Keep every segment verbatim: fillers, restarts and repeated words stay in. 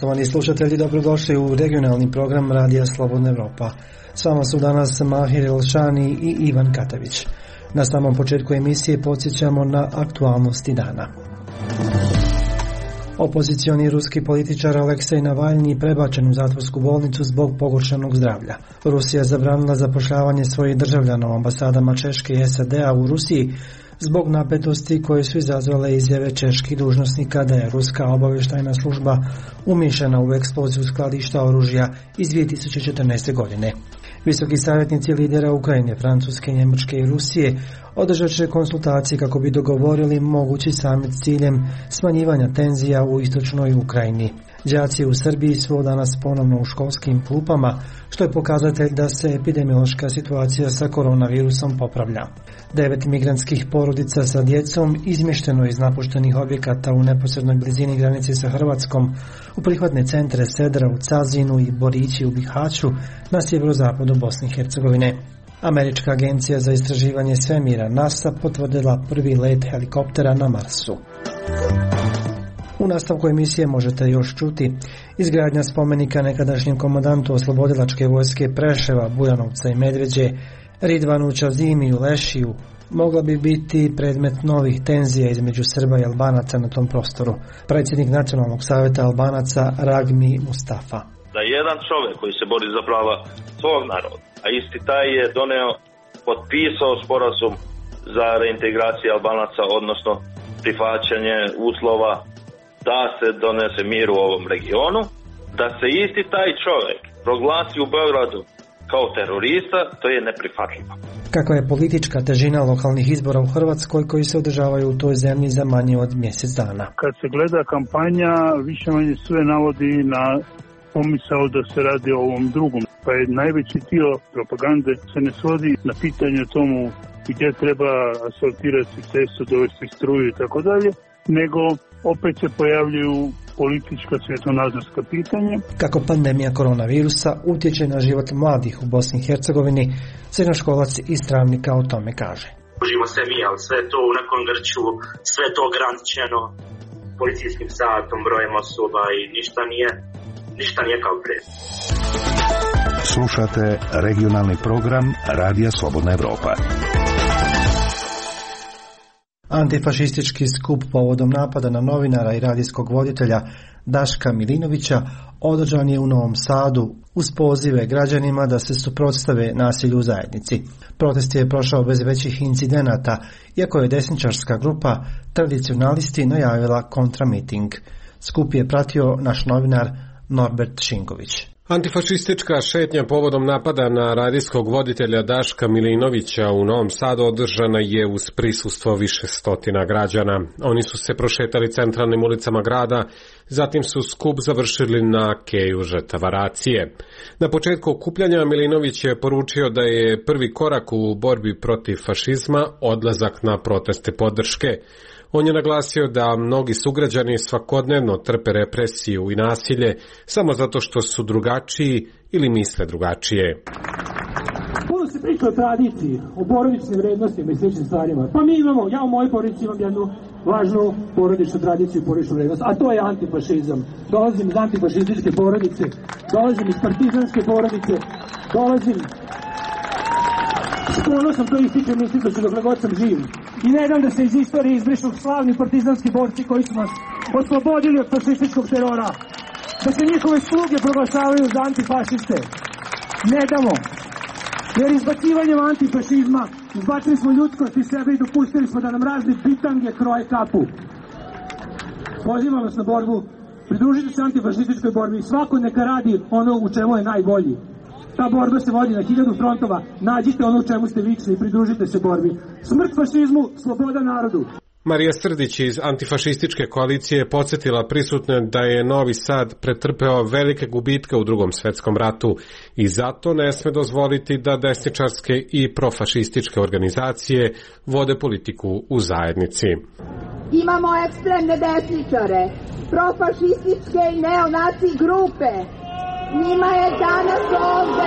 Poštovani slušatelji, dobrodošli u regionalni program Radija Slobodna Evropa. S vama su danas Mahir Elšani i Ivan Katavić. Na samom početku emisije podsjećamo na aktualnosti dana. Opozicioni ruski političar Aleksej Navalni prebačen u zatvorsku bolnicu zbog pogoršanog zdravlja. Rusija je zabranila zapošljavanje svojih državljana u ambasadama Češke i S A D-a u Rusiji zbog napetosti koje su izazvale izjave čeških dužnosnika da je ruska obavještajna služba umiješana u eksploziju skladišta oružja iz dvije tisuće četrnaeste. godine. Visoki savjetnici lidera Ukrajine, Francuske, Njemačke i Rusije održat će konsultacije kako bi dogovorili mogući samit s ciljem smanjivanja tenzija u istočnoj Ukrajini. Đaci u Srbiji su danas ponovno u školskim klupama, što je pokazatelj da se epidemiološka situacija sa koronavirusom popravlja. Devet migrantskih porodica sa djecom izmješteno iz napuštenih objekata u neposrednoj blizini granice sa Hrvatskom u prihvatne centre Sedra u Cazinu i Borići u Bihaću na sjeverozapadu Bosne i Hercegovine. Američka agencija za istraživanje svemira NASA potvrdila prvi let helikoptera na Marsu. U nastavku emisije možete još čuti izgradnja spomenika nekadašnjem komandantu oslobodilačke vojske Preševa, Bujanovca i Medveđe, Ridvanu Čazimi u Lešiju, mogla bi biti predmet novih tenzija između Srba i Albanaca na tom prostoru. Predsjednik Nacionalnog savjeta Albanaca Ragmi Mustafa. Da jedan čovjek koji se bori za prava svog naroda, a isti taj je doneo, potpisao sporazum za reintegraciju Albanaca, odnosno prihvaćanje uslova da se donese mir u ovom regionu, da se isti taj čovjek proglasi u Beogradu kao terorista, to je neprihvatljivo. Kakva je politička težina lokalnih izbora u Hrvatskoj koji se održavaju u toj zemlji za manje od mjesec dana? Kad se gleda kampanja, više manje sve navodi na pomisao da se radi o ovom drugom. Pa je najveći dio propagande se ne svodi na pitanje tomu gdje treba asfaltirati cestu, dovesti struju i tako dalje, nego opet se pojavljuju politička svjetonazorska pitanja. Kako pandemija koronavirusa utječe na život mladih u Bosni i Hercegovini, srednjoškolac iz Travnika o tome kaže. Užimo se mi, ali sve to u nekom grču, sve to ograničeno policijskim satom, brojem osoba i ništa nije, ništa nije kao prije. Slušate regionalni program Radija Slobodna Evropa. Antifašistički skup povodom napada na novinara i radijskog voditelja Daška Milinovića održan je u Novom Sadu uz pozive građanima da se suprotstave nasilju u zajednici. Protest je prošao bez većih incidenata, iako je desničarska grupa Tradicionalisti najavila kontramiting. Skup je pratio naš novinar Norbert Šingović. Antifašistička šetnja povodom napada na radijskog voditelja Daška Milinovića u Novom Sadu održana je uz prisustvo više stotina građana. Oni su se prošetali centralnim ulicama grada, zatim su skup završili na keju žrtava racije. Na početku okupljanja Milinović je poručio da je prvi korak u borbi protiv fašizma odlazak na proteste podrške. On je naglasio da mnogi sugrađani svakodnevno trpe represiju i nasilje samo zato što su drugačiji ili misle drugačije. Puno se priča o tradiciji, o porodičnim vrednostima i sličnim stvarima. Pa mi imamo, ja u mojoj porodici imam jednu važnu porodičnu tradiciju i porodičnu vrednost, a to je antifašizam. Dolazim iz antifašističke porodice, dolazim iz partizanske porodice, dolazim... S ponosom to ističem instituciju dok god sam živ. I ne dam da se iz istorije izbrišu slavni partizanski borci koji su nas oslobodili od fašističkog terora. Da se njihove sluge proglašavaju za antifašiste. Ne damo. Jer izbacivanjem antifašizma izbacili smo ljudskost iz sebe i dopustili smo da nam razne bitange kroje kapu. Pozivam vas na borbu. Pridružite se antifašističkoj borbi i svako neka radi ono u čemu je najbolji. Ta borba se vodi na hiljadu frontova. Nađite ono u čemu ste vični i pridružite se borbi. Smrt fašizmu, sloboda narodu. Marija Srdić iz antifašističke koalicije je podsjetila prisutne da je Novi Sad pretrpeo velike gubitke u Drugom svjetskom ratu i zato ne sme dozvoliti da desničarske i profašističke organizacije vode politiku u zajednici. Imamo ekstremne desničare, profašističke i neonaci grupe. Njima je danas ovdje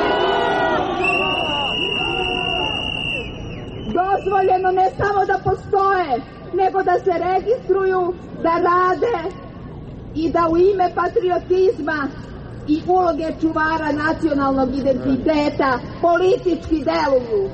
dozvoljeno ne samo da postoje, nego da se registruju, da rade i da u ime patriotizma i uloge čuvara nacionalnog identiteta politički deluju.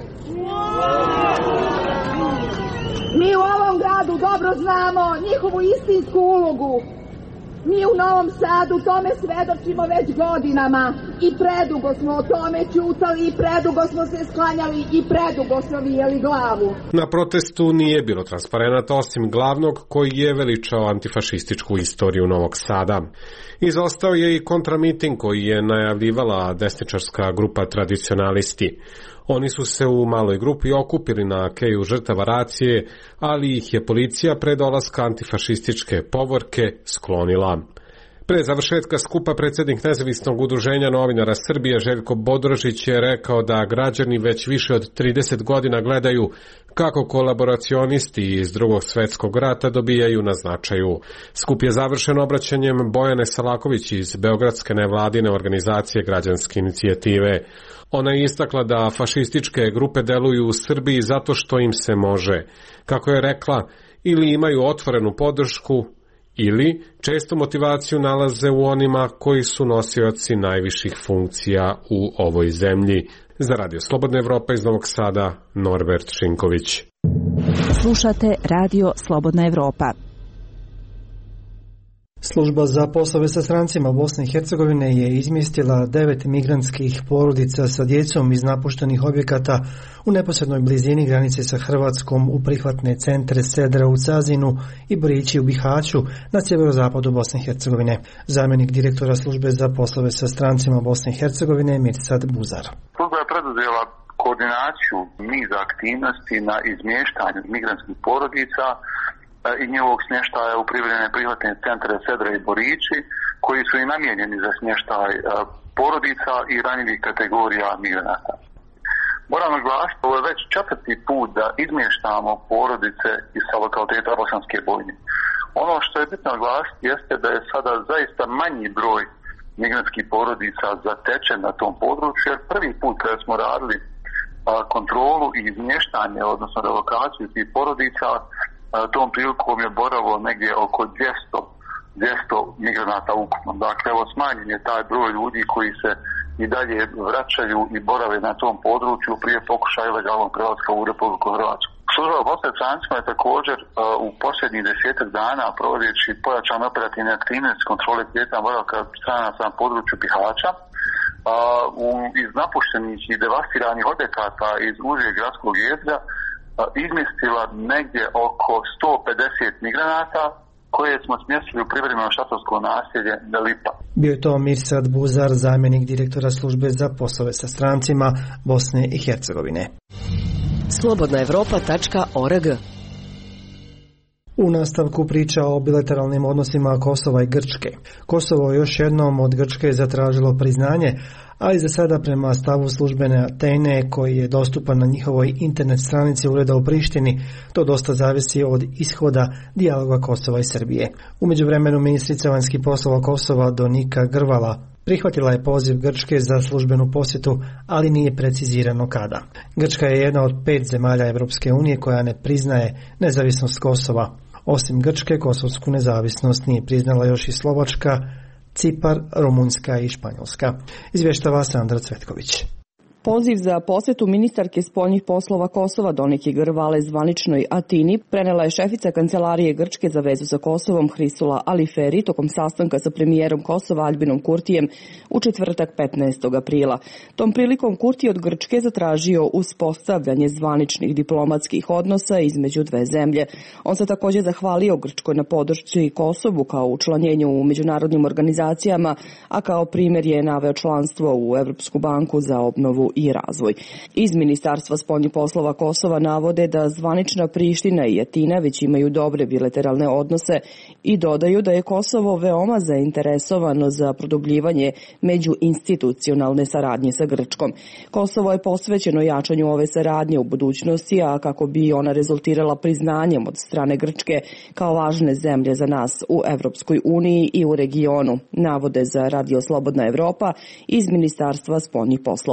Mi u ovom gradu dobro znamo njihovu istinsku ulogu. Mi u Novom Sadu tome svedočimo već godinama i predugo smo o tome ćutali i predugo smo se sklanjali i predugo smo vijeli glavu. Na protestu nije bilo transparenata osim glavnog koji je veličao antifašističku istoriju Novog Sada. Izostao je i kontramiting koji je najavljivala desničarska grupa tradicionalisti. Oni su se u maloj grupi okupili na keju žrtava racije, ali ih je policija pre dolaska antifašističke povorke sklonila. Pre završetka skupa predsjednik Nezavisnog udruženja novinara Srbije Željko Bodrožić je rekao da građani već više od trideset godina gledaju kako kolaboracionisti iz Drugog svjetskog rata dobijaju na značaju. Skup je završen obraćanjem Bojane Salaković iz Beogradske nevladine organizacije Građanske inicijative. Ona je istakla da fašističke grupe deluju u Srbiji zato što im se može. Kako je rekla, ili imaju otvorenu podršku, ili često motivaciju nalaze u onima koji su nosioci najviših funkcija u ovoj zemlji. Za Radio Slobodna Evropa iz Novog Sada, Norbert Šinković. Slušate Radio Slobodna Evropa. Služba za poslove sa strancima Bosne i Hercegovine je izmjestila devet migrantskih porodica sa djecom iz napuštenih objekata u neposrednoj blizini granice sa Hrvatskom u prihvatne centre Sedra u Cazinu i Borići u Bihaću na sjeverozapadu Bosne i Hercegovine. Zamjenik direktora Službe za poslove sa strancima Bosne i Hercegovine Mirsad Buzar. Služba je preduzela koordinaciju niza aktivnosti na izmještanju migrantskih porodica i njihovog smještaja u privremene prihvatne centre Sedra i Borići, koji su i namijenjeni za smještaj porodica i ranjivih kategorija migranata. Moram naglasiti, ovo je već četvrti put da izmještamo porodice iz lokaliteta Bosanske Bojne. Ono što je bitno naglasiti jeste da je sada zaista manji broj migrantskih porodica zatečen na tom području, jer prvi put kada smo radili kontrolu i izmještanje, odnosno relokaciju tih porodica, tom prilikom je boravilo negdje oko dvjesto migranata ukupno. Dakle, evo smanjen je taj broj ljudi koji se i dalje vraćaju i borave na tom području prije pokušaja ilegalnog prelaska u Republiku Hrvatsku. Služba za poslove sa strancima je također uh, u posljednjih desetak dana provodeći pojačane operativne aktivnosti kontrole kretanja boravka stranaca na području Bihaća, uh, u, iz napuštenih i devastiranih objekata iz užeg gradskog jezgra izmjestila negdje oko sto pedeset migranata koje smo smjestili u privremeno šatorsko naselje Lipa. Bio je to Mirsad Buzar, zamjenik direktora Službe za poslove sa strancima Bosne i Hercegovine. slobodna evropa tačka org. U nastavku priča o bilateralnim odnosima Kosova i Grčke. Kosovo još jednom od Grčke zatražilo priznanje, ali za sada prema stavu službene Atene koji je dostupan na njihovoj internet stranici ureda u Prištini, to dosta zavisi od ishoda dijaloga Kosova i Srbije. U međuvremenu ministrica vanjskih poslova Kosova Donika Grvala prihvatila je poziv Grčke za službenu posjetu, ali nije precizirano kada. Grčka je jedna od pet zemalja Europske unije koja ne priznaje nezavisnost Kosova. Osim Grčke, kosovsku nezavisnost nije priznala još i Slovačka, Cipar, Rumunjska i Španjolska. Izvještava Sandra Cvetković. Poziv za posjetu ministarke spoljnih poslova Kosova Donike Grvale zvaničnoj Atini prenela je šefica Kancelarije Grčke za vezu sa Kosovom Hrisula Aliferi tokom sastanka sa premijerom Kosova Albinom Kurtijem u četvrtak petnaestog aprila. Tom prilikom Kurti od Grčke zatražio uspostavljanje zvaničnih diplomatskih odnosa između dve zemlje. On se također zahvalio Grčkoj na podršci Kosovu kao učlanjenju u međunarodnim organizacijama, a kao primjer je naveo članstvo u Evropsku banku za obnovu i razvoj. Iz Ministarstva spoljnih poslova Kosova navode da zvanična Priština i Atina već imaju dobre bilateralne odnose i dodaju da je Kosovo veoma zainteresovano za produbljivanje međuinstitucionalne saradnje sa Grčkom. Kosovo je posvećeno jačanju ove saradnje u budućnosti, a kako bi ona rezultirala priznanjem od strane Grčke kao važne zemlje za nas u Evropskoj uniji i u regionu, navode za Radio Slobodna Evropa iz Ministarstva spoljnih poslova Kosova.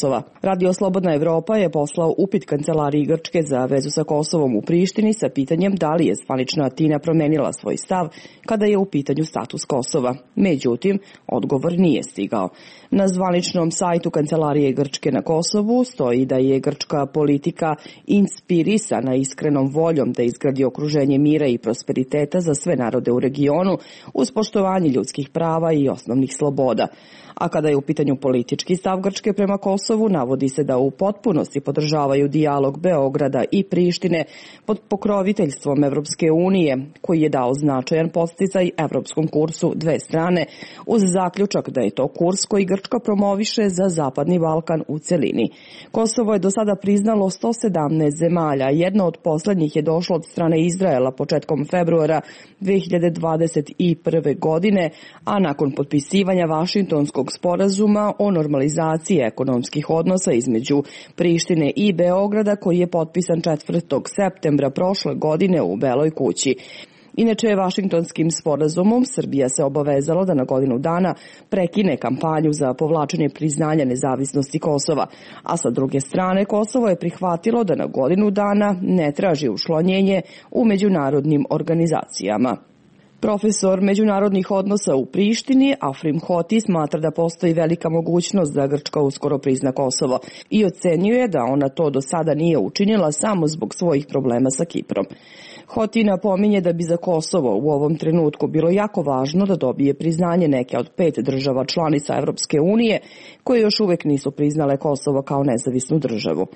Kosova. Radio Slobodna Evropa je poslao upit Kancelariji Grčke za vezu sa Kosovom u Prištini sa pitanjem da li je zvanična Atina promenila svoj stav kada je u pitanju status Kosova. Međutim, odgovor nije stigao. Na zvaničnom sajtu Kancelarije Grčke na Kosovu stoji da je grčka politika inspirisana iskrenom voljom da izgradi okruženje mira i prosperiteta za sve narode u regionu uz poštovanje ljudskih prava i osnovnih sloboda. A kada je u pitanju politički stav Grčke prema Kosovu, navodi se da u potpunosti podržavaju dijalog Beograda i Prištine pod pokroviteljstvom Evropske unije, koji je dao značajan podsticaj evropskom kursu dve strane, uz zaključak da je to kurs koji Grčka promoviše za Zapadni Balkan u celini. Kosovo je do sada priznalo sto sedamnaest zemalja, jedno od poslednjih je došlo od strane Izraela početkom februara dve hiljade dvadeset prve. godine, a nakon potpisivanja Vašingtonskog sporazuma o normalizaciji ekonomskih odnosa između Prištine i Beograda, koji je potpisan četvrtog septembra prošle godine u Beloj kući. Inače, Vašingtonskim sporazumom Srbija se obavezala da na godinu dana prekine kampanju za povlačenje priznanja nezavisnosti Kosova, a sa druge strane Kosovo je prihvatilo da na godinu dana ne traži učlanjenje u međunarodnim organizacijama. Profesor međunarodnih odnosa u Prištini, Afrim Hoti, smatra da postoji velika mogućnost da Grčka uskoro prizna Kosovo i ocenjuje da ona to do sada nije učinila samo zbog svojih problema sa Kiprom. Hoti napominje da bi za Kosovo u ovom trenutku bilo jako važno da dobije priznanje neke od pet država članica Evropske unije koje još uvek nisu priznale Kosovo kao nezavisnu državu.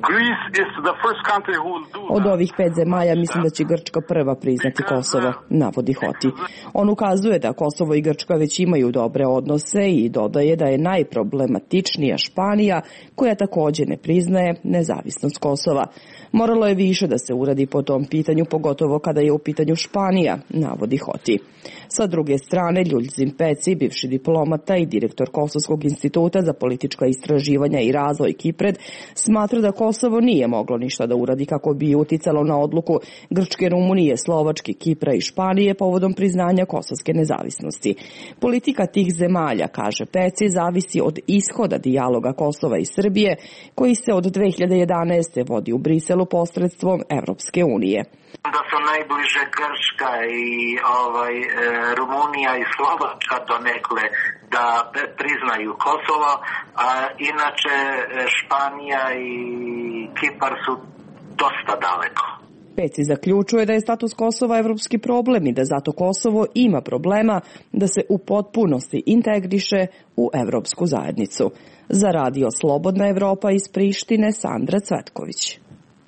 Od ovih pet zemalja mislim da će Grčka prva priznati Kosovo, navodi Hoti. On ukazuje da Kosovo i Grčka već imaju dobre odnose i dodaje da je najproblematičnija Španija, koja također ne priznaje nezavisnost Kosova. Moralo je više da se uradi po tom pitanju, pogotovo kada je u pitanju Španija, navodi Hoti. Sa druge strane, Ljuljzim Peci, bivši diplomata i direktor Kosovskog instituta za politička istraživanja i razvoj Kipred, smatra da Kosovo nije moglo ništa da uradi kako bi uticalo na odluku Grčke, Rumunije, Slovačke, Kipra i Španije povodom priznanja kosovske nezavisnosti. Politika tih zemalja, kaže Peci, zavisi od ishoda dijaloga Kosova i Srbije, koji se od dve hiljade jedanaeste. vodi u Briselu posredstvom Evropske unije. Da su najbliže Grčka i ovaj, e, Rumunija i Slovačka donekle da priznaju Kosovo, a inače Španija i Kipar su dosta daleko. Peci zaključuje da je status Kosova evropski problem i da zato Kosovo ima problema da se u potpunosti integriše u evropsku zajednicu. Za Radio Slobodna Evropa iz Prištine, Sandra Cvetković.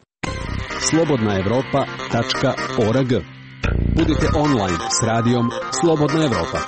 slobodna evropa tačka org. Budite online s radijom Slobodna Evropa.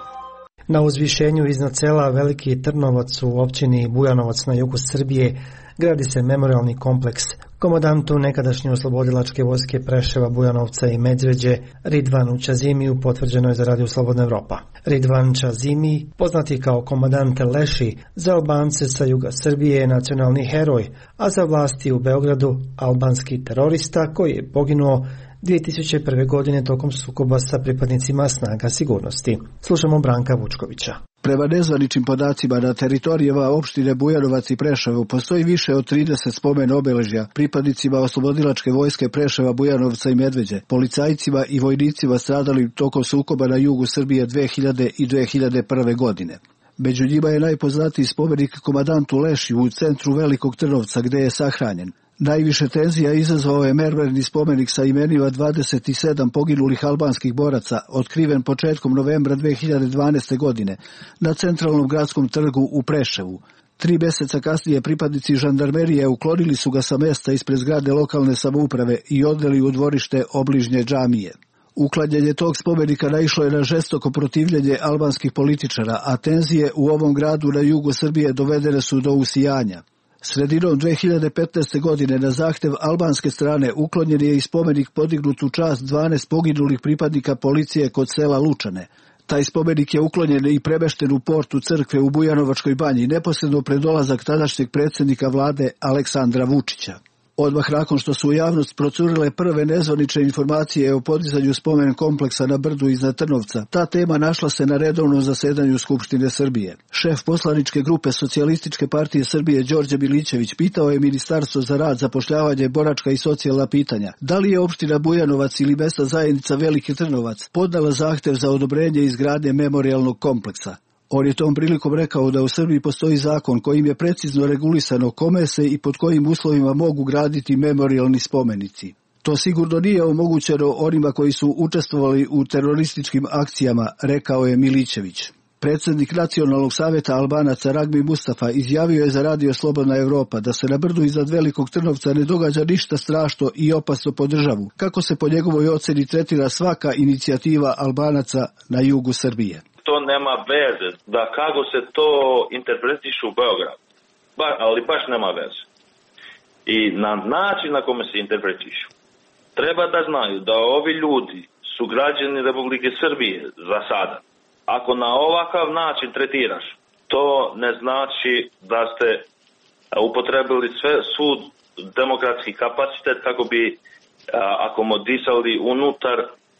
Na uzvišenju iznad sela Veliki Trnovac u općini Bujanovac na jugu Srbije gradi se memorialni kompleks komandantu nekadašnje oslobodilačke vojske Preševa, Bujanovca i Medveđe Ridvanu Čazimiju potvrđeno je za Radio Slobodna Evropa. Ridvan Čazimi, poznati kao komandant Leši, za Albance sa juga Srbije je nacionalni heroj, a za vlasti u Beogradu albanski terorista koji je poginuo dvije tisuće prve. godine tokom sukoba sa pripadnicima snaga sigurnosti. Slušamo Branka Vučkovića. Prema nezvaničnim podacima na teritorijama opštine Bujanovac i Preševo postoji više od trideset spomen obeležja pripadnicima oslobodilačke vojske Preševa, Bujanovca i Medveđe, policajcima i vojnicima stradalim tokom sukoba na jugu Srbije dve hiljade i dve hiljade prve. godine. Među njima je najpoznatiji spomenik komandantu Leši u centru Velikog Trnovca gde je sahranjen. Najviše tenzija izazvao je mermerni spomenik sa imenima dvadeset sedam poginulih albanskih boraca, otkriven početkom novembra dve hiljade dvanaeste. godine na centralnom gradskom trgu u Preševu. Tri meseca kasnije pripadnici žandarmerije uklonili su ga sa mesta ispred zgrade lokalne samouprave i odveli u dvorište obližnje džamije. Uklanjanje tog spomenika naišlo je na žestoko protivljenje albanskih političara, a tenzije u ovom gradu na jugu Srbije dovedene su do usijanja. Sredinom dve hiljade petnaeste. godine na zahtev albanske strane uklonjen je i spomenik podignut u čast dvanaest poginulih pripadnika policije kod sela Lučane. Taj spomenik je uklonjen i premešten u portu crkve u Bujanovačkoj banji, neposredno pred dolazak tadašnjeg predsjednika vlade Aleksandra Vučića. Odmah nakon što su u javnost procurile prve nezvanične informacije o podizanju spomen kompleksa na brdu iznad Trnovca, ta tema našla se na redovnom zasedanju Skupštine Srbije. Šef poslaničke grupe Socijalističke partije Srbije Đorđe Milićević pitao je Ministarstvo za rad, zapošljavanje, boračka i socijalna pitanja da li je opština Bujanovac ili mesna zajednica Veliki Trnovac podnela zahtev za odobrenje izgradnje memorijalnog kompleksa. On je tom prilikom rekao da u Srbiji postoji zakon kojim je precizno regulisano kome se i pod kojim uslovima mogu graditi memorijalni spomenici. To sigurno nije omogućeno onima koji su učestvovali u terorističkim akcijama, rekao je Milićević. Predsjednik Nacionalnog savjeta Albanaca Ragmi Mustafa izjavio je za Radio Slobodna Evropa da se na brdu iznad Velikog Trnovca ne događa ništa strašno i opasno po državu, kako se po njegovoj ocjeni tretira svaka inicijativa Albanaca na jugu Srbije. To nema veze, da kako se to interpretiše u Beogradu, ba, ali baš nema veze. I na način na kome se interpretišu, treba da znaju da ovi ljudi su građani Republike Srbije za sada. Ako na ovakav način tretiraš, to ne znači da ste upotrebili sve sud demokratski kapacitet kako bi akomodisali unutar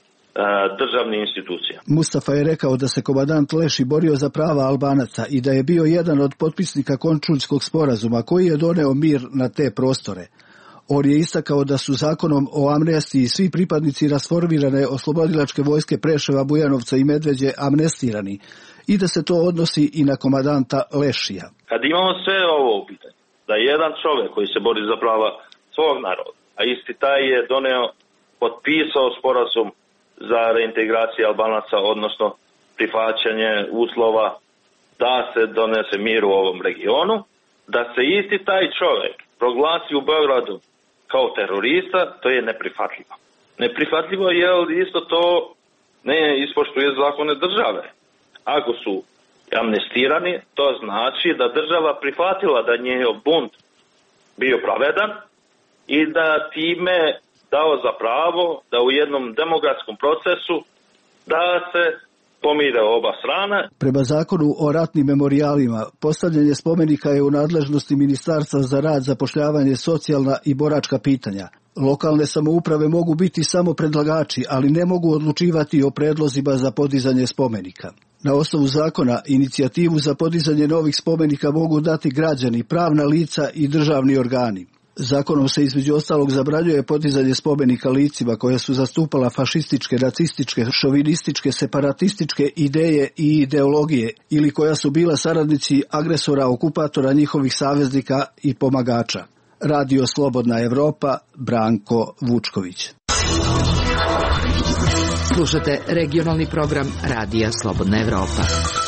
državne institucije. Mustafa je rekao da se komandant Leši borio za prava Albanaca i da je bio jedan od potpisnika Končuljskog sporazuma koji je doneo mir na te prostore. On je istakao da su zakonom o amnestiji svi pripadnici rasformirane oslobodilačke vojske Preševa, Bujanovca i Medveđe amnestirani i da se to odnosi i na komandanta Lešija. Kad imamo sve ovo u pitanju, da jedan čovjek koji se bori za prava svog naroda, a isti taj je doneo, potpisao sporazum za reintegraciju Albanaca, odnosno prihvaćanje uslova da se donese mir u ovom regionu, da se isti taj čovjek proglasi u Beogradu kao terorista, to je neprihvatljivo. Neprihvatljivo je isto to ne ispoštuje zakone države. Ako su amnestirani, to znači da država prihvatila da njihov bunt bio pravedan i da time dao za pravo da u jednom demokratskom procesu da se pomire oba strane. Prema zakonu o ratnim memorijalima, postavljanje spomenika je u nadležnosti Ministarstva za rad, zapošljavanje, socijalna i boračka pitanja. Lokalne samouprave mogu biti samo predlagači, ali ne mogu odlučivati o predlozima za podizanje spomenika. Na osnovu zakona, inicijativu za podizanje novih spomenika mogu dati građani, pravna lica i državni organi. Zakonom se između ostalog zabranjuje podizanje spomenika licima koja su zastupala fašističke, nacističke, šovinističke, separatističke ideje i ideologije ili koja su bila saradnici agresora, okupatora, njihovih saveznika i pomagača. Radio Slobodna Evropa, Branko Vučković. Slušate regionalni program Radija Slobodna Evropa.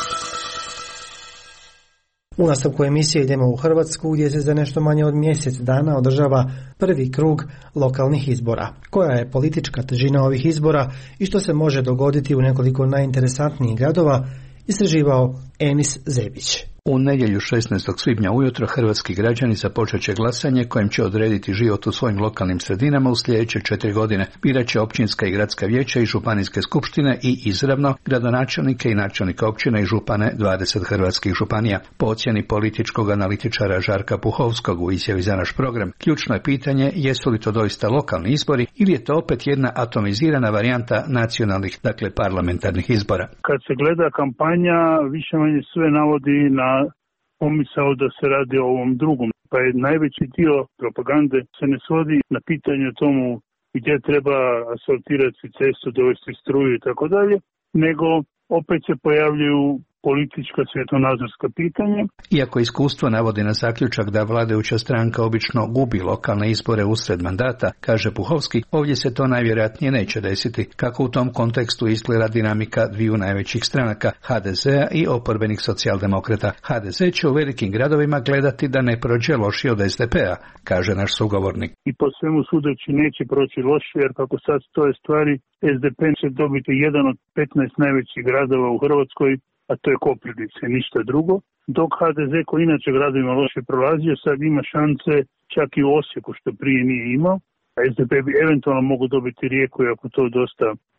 U nastavku emisije idemo u Hrvatsku gdje se za nešto manje od mjesec dana održava prvi krug lokalnih izbora. Koja je politička težina ovih izbora i što se može dogoditi u nekoliko najinteresantnijih gradova, istraživao Enis Zebić. U nedjelju šesnaestog svibnja ujutro hrvatski građani započet će glasanje kojim će odrediti život u svojim lokalnim sredinama u sljedeće četiri godine. Birat će općinska i gradska vijeća i županijske skupštine i izravno gradonačelnike i načelnika općina i župane dvadeset hrvatskih županija. Po ocjeni političkog analitičara Žarka Puhovskog u izjavi za naš program, ključno je pitanje jesu li to doista lokalni izbori ili je to opet jedna atomizirana varijanta nacionalnih, dakle parlamentarnih izbora. Kad se gleda kampanja, više manje sve navodi na pomisao da se radi o ovom drugom. Pa je najveći dio propagande se ne svodi na pitanje o tomu gdje treba asfaltirati cestu, dovesti struju i tako dalje, nego opet se pojavljuju politička svjetonazorska pitanja. Iako iskustvo navodi na zaključak da vladajuća stranka obično gubi lokalne izbore usred mandata, kaže Puhovski, ovdje se to najvjerojatnije neće desiti, kako u tom kontekstu izgleda dinamika dviju najvećih stranaka, ha de zea i oporbenih socijaldemokrata. ha de ze će u velikim gradovima gledati da ne prođe lošije od es de pe a, kaže naš sugovornik. I po svemu sudeći neće proći lošije, jer kako sad stoje stvari, es de pe će dobiti jedan od petnaest najvećih gradova u Hrvatskoj, a to je Koprivnica, ništa drugo, dok ha de ze koji inače gradovima loše prolazio, sad ima šance čak i u Osijeku što prije nije imao, a es de pe bi eventualno mogu dobiti Rijeku, ako to dosta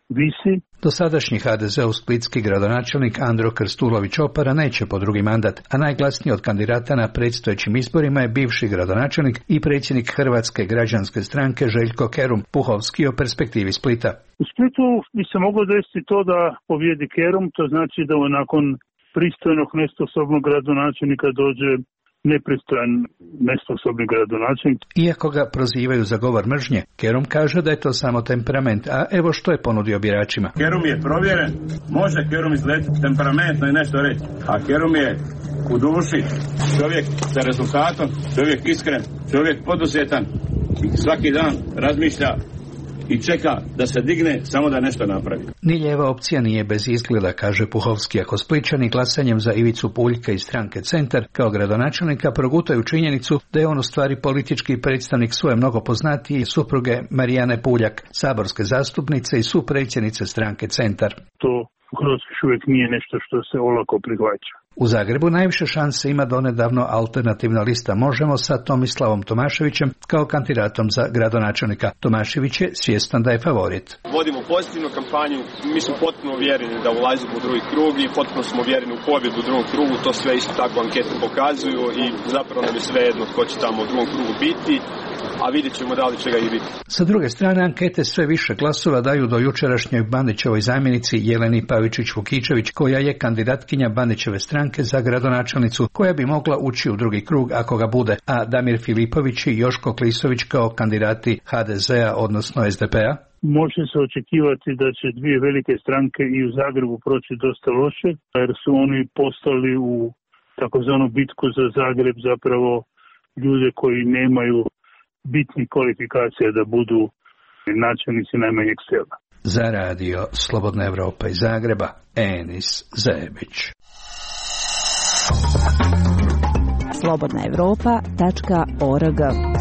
visi. Dosadašnji ha de zeov splitski gradonačelnik Andro Krstulović-Opara neće po drugi mandat, a najglasniji od kandidata na predstojećim izborima je bivši gradonačelnik i predsjednik Hrvatske građanske stranke Željko Kerum. Puhovski o perspektivi Splita. U Splitu bi se moglo desiti to da pobjedi Kerum, to znači da nakon pristojnog nesposobnog gradonačelnika dođe nepristojan nesposobni gradonačelnik. Iako ga prozivaju za govor mržnje, Kerum kaže da je to samo temperament, a evo što je ponudio biračima. Kerum je provjeren, može Kerum izletiti temperamentno i nešto reći, a Kerum je u duši čovjek sa rezultatom, čovjek iskren, čovjek poduzetan i svaki dan razmišlja i čeka da se digne samo da nešto napravi. Ni lijeva opcija nije bez izgleda, kaže Puhovski, ako Splićani glasanjem za Ivicu Puljka iz stranke Centar kao gradonačelnika progutaju činjenicu da je on u stvari politički predstavnik svoje mnogo poznatije supruge Marijane Puljak, saborske zastupnice i supredsjednice stranke Centar. To u Hrvatskoj uvijek nije nešto što se olako prihvaća. U Zagrebu najviše šanse ima donedavno alternativna lista Možemo sa Tomislavom Tomaševićem kao kandidatom za gradonačelnika. Tomašević je svjestan da je favorit. Vodimo pozitivnu kampanju, mi smo potpuno uvjereni da ulazimo u drugi krug i potpuno smo uvjereni u pobjedu u drugom krugu, to sve isto tako ankete pokazuju i zapravo nam je svejedno tko će tamo u drugom krugu biti, a vidjet ćemo da li će ga i biti. Sa druge strane, ankete sve više glasova daju do jučerašnjoj Bandićevoj zamjenici Jeleni Pavičić-Vukičević, koja je kandidatkinja Bandićeve stranke za gradonačelnicu, koja bi mogla ući u drugi krug ako ga bude, a Damir Filipović i Joško Klisović kao kandidati ha de zea, odnosno es de pe-a. Može se očekivati da će dvije velike stranke i u Zagrebu proći dosta loše, jer su oni postali u takozvanu bitku za Zagreb zapravo ljude koji nemaju bitnih kvalifikacija da budu načelnici najmanjeg sela. Za radio Slobodna Evropa iz Zagreba, Enis Zebić. slobodna evropa tačka org.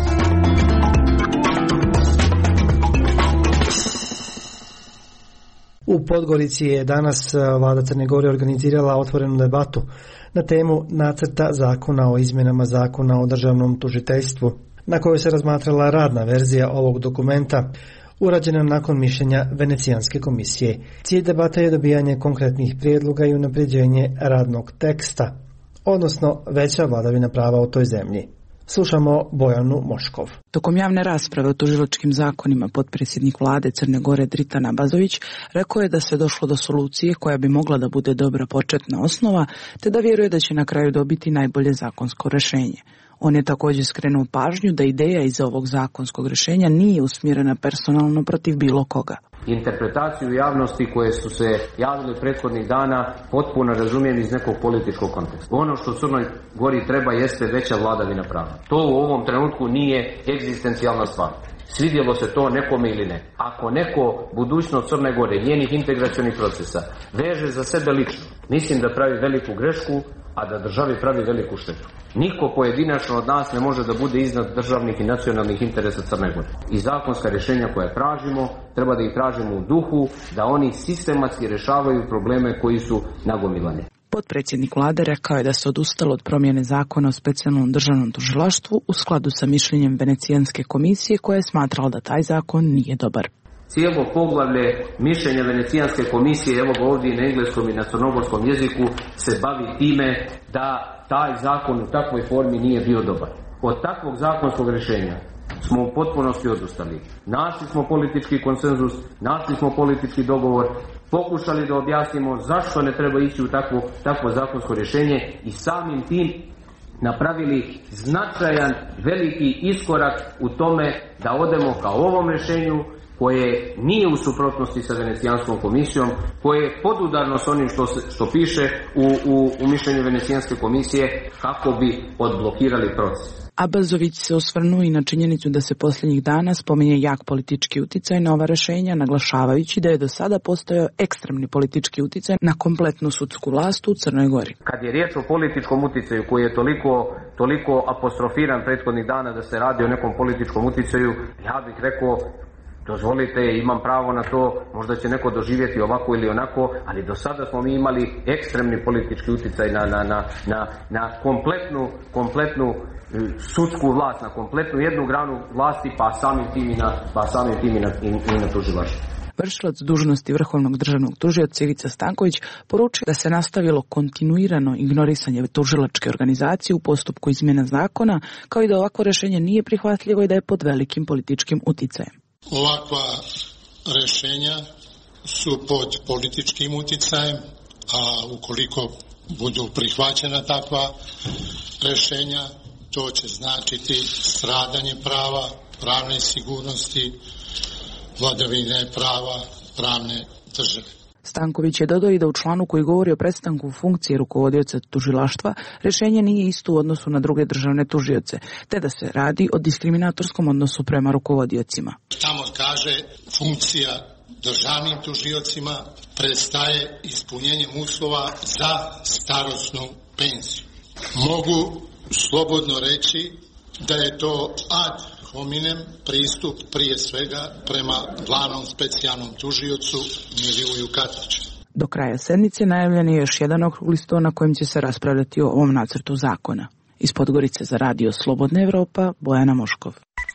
U Podgorici je danas vlada Crne Gore organizirala otvorenu debatu na temu nacrta zakona o izmjenama zakona o državnom tužiteljstvu, na kojoj se razmatrala radna verzija ovog dokumenta, urađena nakon mišljenja Venecijanske komisije. Cilj debate je dobijanje konkretnih prijedloga i unapređenje radnog teksta, odnosno veća vladavina prava u toj zemlji. Slušamo Bojanu Moškov. Tokom javne rasprave o tužilačkim zakonima potpredsjednik vlade Crne Gore Dritan Abazović rekao je da se došlo do solucije koja bi mogla da bude dobra početna osnova, te da vjeruje da će na kraju dobiti najbolje zakonsko rješenje. On je također skrenuo pažnju da ideja iza ovog zakonskog rješenja nije usmjerena personalno protiv bilo koga. Interpretaciju javnosti koje su se javili prethodnih dana potpuno razumijem iz nekog političkog konteksta. Ono što Crnoj Gori treba jeste veća vladavina prava. To u ovom trenutku nije egzistencijalna stvar. Svidjelo se to nekome ili ne. Ako neko budućnost Crne Gore, njenih integracionih procesa, veže za sebe lično, mislim da pravi veliku grešku, a da državi pravi veliku štetu. Niko pojedinačno od nas ne može da bude iznad državnih i nacionalnih interesa Crne Gore. I zakonska rješenja koja tražimo, treba da ih tražimo u duhu da oni sistematski rješavaju probleme koji su nagomilani. Potpredsjednik vlade rekao je da se odustalo od promjene zakona o specijalnom državnom tužilaštvu u skladu sa mišljenjem Venecijanske komisije koja je smatrala da taj zakon nije dobar. Cijelo poglavlje mišljenja Venecijanske komisije, evo ga ovdje i na engleskom i na crnogorskom jeziku, se bavi time da taj zakon u takvoj formi nije bio dobar. Od takvog zakonskog rješenja smo u potpunosti odustali. Našli smo politički konsenzus, našli smo politički dogovor, pokušali da objasnimo zašto ne treba ići u takvo, takvo zakonsko rješenje i samim tim napravili značajan veliki iskorak u tome da odemo ka ovom rješenju koje nije u suprotnosti sa Venecijanskom komisijom, koje je podudarno s onim što, što piše u, u, u mišljenju Venecijanske komisije kako bi odblokirali proces. Abazović se osvrnuo i na činjenicu da se posljednjih dana spominje jak politički utjecaj na ova rješenja, naglašavajući da je do sada postojao ekstremni politički utjecaj na kompletnu sudsku vlast u Crnoj Gori. Kad je riječ o političkom utjecaju koji je toliko, toliko apostrofiran prethodnih dana da se radi o nekom političkom utjecaju, ja bih rekao, dozvolite, imam pravo na to, možda će neko doživjeti ovako ili onako, ali do sada smo mi imali ekstremni politički utjecaj na, na, na, na, na kompletnu, kompletnu sudsku vlast, na kompletnu jednu granu vlasti, pa samim tim i na, pa samim tim i na, i, i na tužilaštvo. vršilac dužnosti vrhovnog državnog tužioca Ivica Stanković poručio da se nastavilo kontinuirano ignorisanje tužilačke organizacije u postupku izmjena zakona, kao i da ovakvo rješenje nije prihvatljivo i da je pod velikim političkim uticajem. Ovakva rješenja su pod političkim uticajem, a ukoliko budu prihvaćena takva rješenja, to će značiti stradanje prava, pravne sigurnosti, vladavine prava, pravne države. Stanković je dodao i da u članu koji govori o prestanku funkcije rukovodioca tužilaštva rješenje nije isto u odnosu na druge državne tužioce, te da se radi o diskriminatorskom odnosu prema rukovodiocima. Tamo kaže funkcija državnim tužiocima prestaje ispunjenjem uslova za starosnu penziju. Mogu slobodno reći da je to ad hominem pristup prije svega prema glavnom specijalnom tužiocu Milivoju Katniću. Do kraja sedmice najavljen je još jedan okrugli sto na kojem će se raspravljati o ovom nacrtu zakona. Iz Podgorice za radio Slobodna Evropa, Bojana Moškov.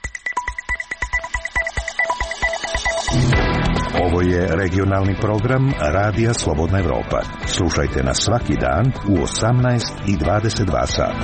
Ovo je regionalni program Radija Slobodna Evropa. Slušajte nas svaki dan u osamnaest i dvadeset dva sata.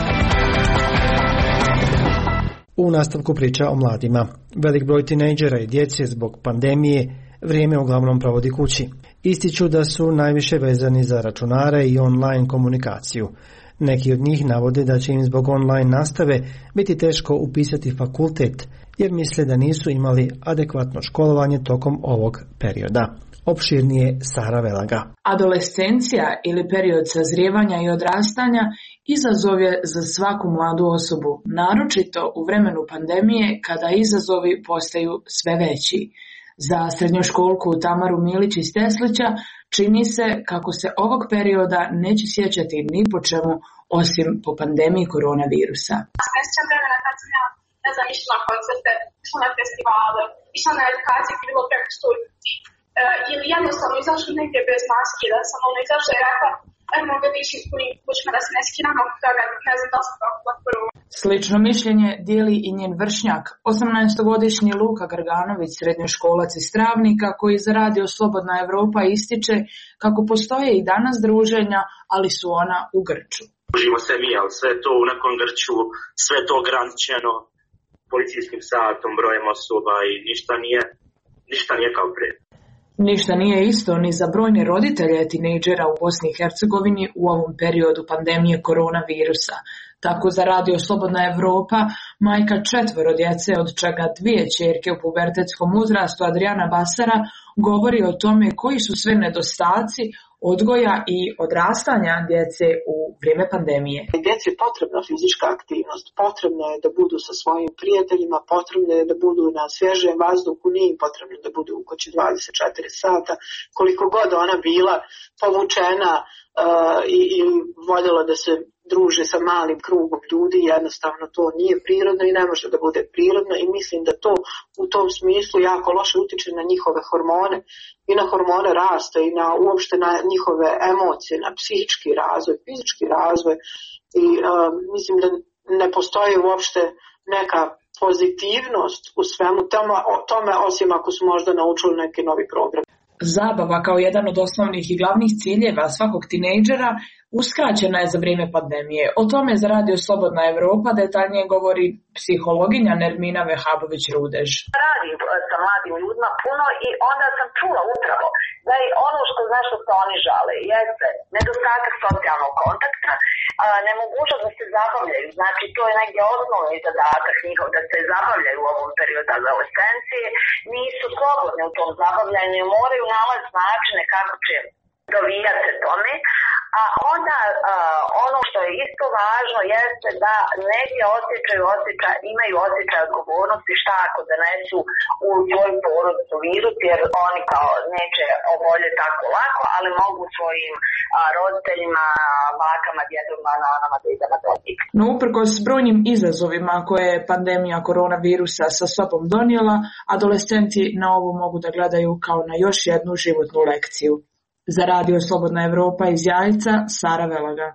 U nastavku priča o mladima. Velik broj tinejdžera i djece zbog pandemije vrijeme uglavnom provodi kući. Ističu da su najviše vezani za računare i online komunikaciju. Neki od njih navode da će im zbog online nastave biti teško upisati fakultet, jer misle da nisu imali adekvatno školovanje tokom ovog perioda. Opširnije Sara Velaga. Adolescencija ili period sazrijevanja i odrastanja izazov je za svaku mladu osobu, naročito u vremenu pandemije kada izazovi postaju sve veći. Za srednjoškolku Tamaru Milić iz Teslića čini se kako se ovog perioda neće sjećati ni po čemu osim po pandemiji koronavirusa. Sjećam vremena kad sam ja, ne znam, išla na koncerte, išla na festivale, išla na edukacije koje je bilo preko studijski. E, ili jednostavno izašli negdje bez maske, da sam ono izašla i rekla, ajmo ga dišim punim kućima da se ne skiramo, toga ne znam da sam kako prvo. Slično mišljenje dijeli i njen vršnjak, osamnaestogodišnji Luka Grganović, srednjoškolac iz Travnika, koji za radio Slobodna Evropa ističe kako postoje i danas druženja, ali su ona u grču. Družimo se mi, ali sve to u nekom grču, sve to ograničeno policijskim satom, brojem osoba i ništa nije, ništa nije kao prije. Ništa nije isto ni za brojne roditelje tinejdžera u Bosni i Hercegovini u ovom periodu pandemije koronavirusa. Tako za radio Slobodna Evropa, majka četvoro djece, od čega dvije ćerke u pubertetskom uzrastu, Adriana Basara, govori o tome koji su sve nedostaci odgoja i odrastanja djece u vrijeme pandemije. Djeci je potrebna fizička aktivnost, potrebno je da budu sa svojim prijateljima, potrebno je da budu na svježem vazduhu, nije im potrebno da budu u kući dvadeset četiri sata, koliko god ona bila povučena uh, i, i voljela da se druže sa malim krugom ljudi, jednostavno to nije prirodno i ne može da bude prirodno i mislim da to u tom smislu jako loše utiče na njihove hormone i na hormone rasta i na uopšte na njihove emocije, na psihički razvoj, fizički razvoj i uh, mislim da ne postoji uopšte neka pozitivnost u svemu tome, tome osim ako su možda naučili neki novi program. Zabava kao jedan od osnovnih i glavnih ciljeva svakog tinejdžera uskraćena je za vrijeme pandemije. O tome za radio Slobodna Evropa detaljnije govori psihologinja Nermina Vehabović-Rudež. Radim sa mladim ljudima puno i onda sam čula upravo da je ono što znaš što se oni žale jeste nedostatak socijalnog kontakta, nemogućnost da se zabavljaju. Znači to je negdje osnovni zadatak njihov da se zabavljaju u ovom periodu adolescencije. Nisu slobodni u tom zabavljanju, moraju nalaziti načine kako će dovijati se tome. A onda uh, ono što je isto važno jeste da negdje osjećaju osjećaj, imaju osjećaj odgovornosti šta ako donesu u svoju porodicu virus, jer oni kao neće oboljeti tako lako, ali mogu svojim uh, roditeljima, bakama, djedovima, nanama, dedama dobiti. No uprkos brojnim izazovima koje je pandemija koronavirusa sa sobom donijela, adolescenti na ovo mogu da gledaju kao na još jednu životnu lekciju. Za radio Slobodna Evropa iz Jajca, Sara Velaga.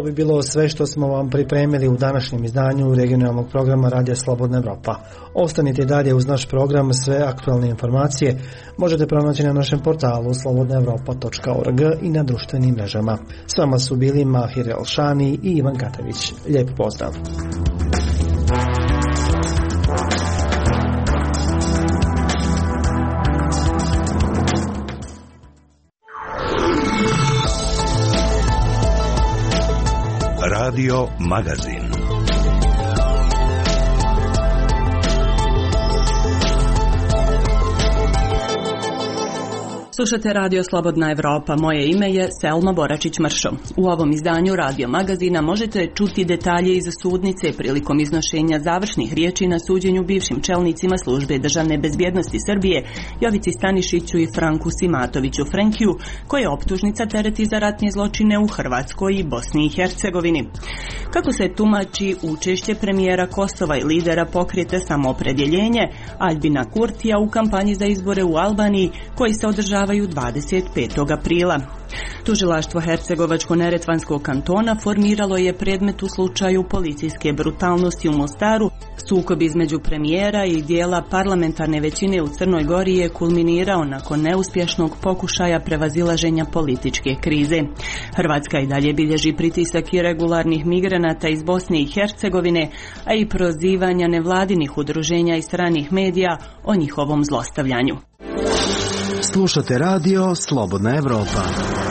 To bi bilo sve što smo vam pripremili u današnjem izdanju regionalnog programa Radija Slobodna Evropa. Ostanite dalje uz naš program, sve aktualne informacije možete pronaći na našem portalu slobodna evropa točka org i na društvenim mrežama. S vama su bili Mahir Elšani i Ivan Katavić. Lijep pozdrav! Radio Magazin. Slušate Radio Slobodna Evropa. Moje ime je Selma Boračić-Mršo. U ovom izdanju Radio Magazina možete čuti detalje iz sudnice prilikom iznošenja završnih riječi na suđenju bivšim čelnicima Službe državne bezbjednosti Srbije Jovici Stanišiću i Franku Simatoviću Frenkiju, koje optužnica tereti za ratne zločine u Hrvatskoj i Bosni i Hercegovini. Kako se tumači učešće premijera Kosova i lidera pokreta Samoopredjeljenje Aljbina Kurtija u kampanji za izbore u Albaniji koji se održavaju dvadeset petog aprila. Tužilaštvo Hercegovačko-neretvanskog kantona formiralo je predmet u slučaju policijske brutalnosti u Mostaru. Sukob između premijera i dijela parlamentarne većine u Crnoj Gori je kulminirao nakon neuspješnog pokušaja prevazilaženja političke krize. Hrvatska i dalje bilježi pritisak irregularnih migranata iz Bosne i Hercegovine, a i prozivanja nevladinih udruženja i stranih medija o njihovom zlostavljanju. Slušate radio Slobodna Evropa.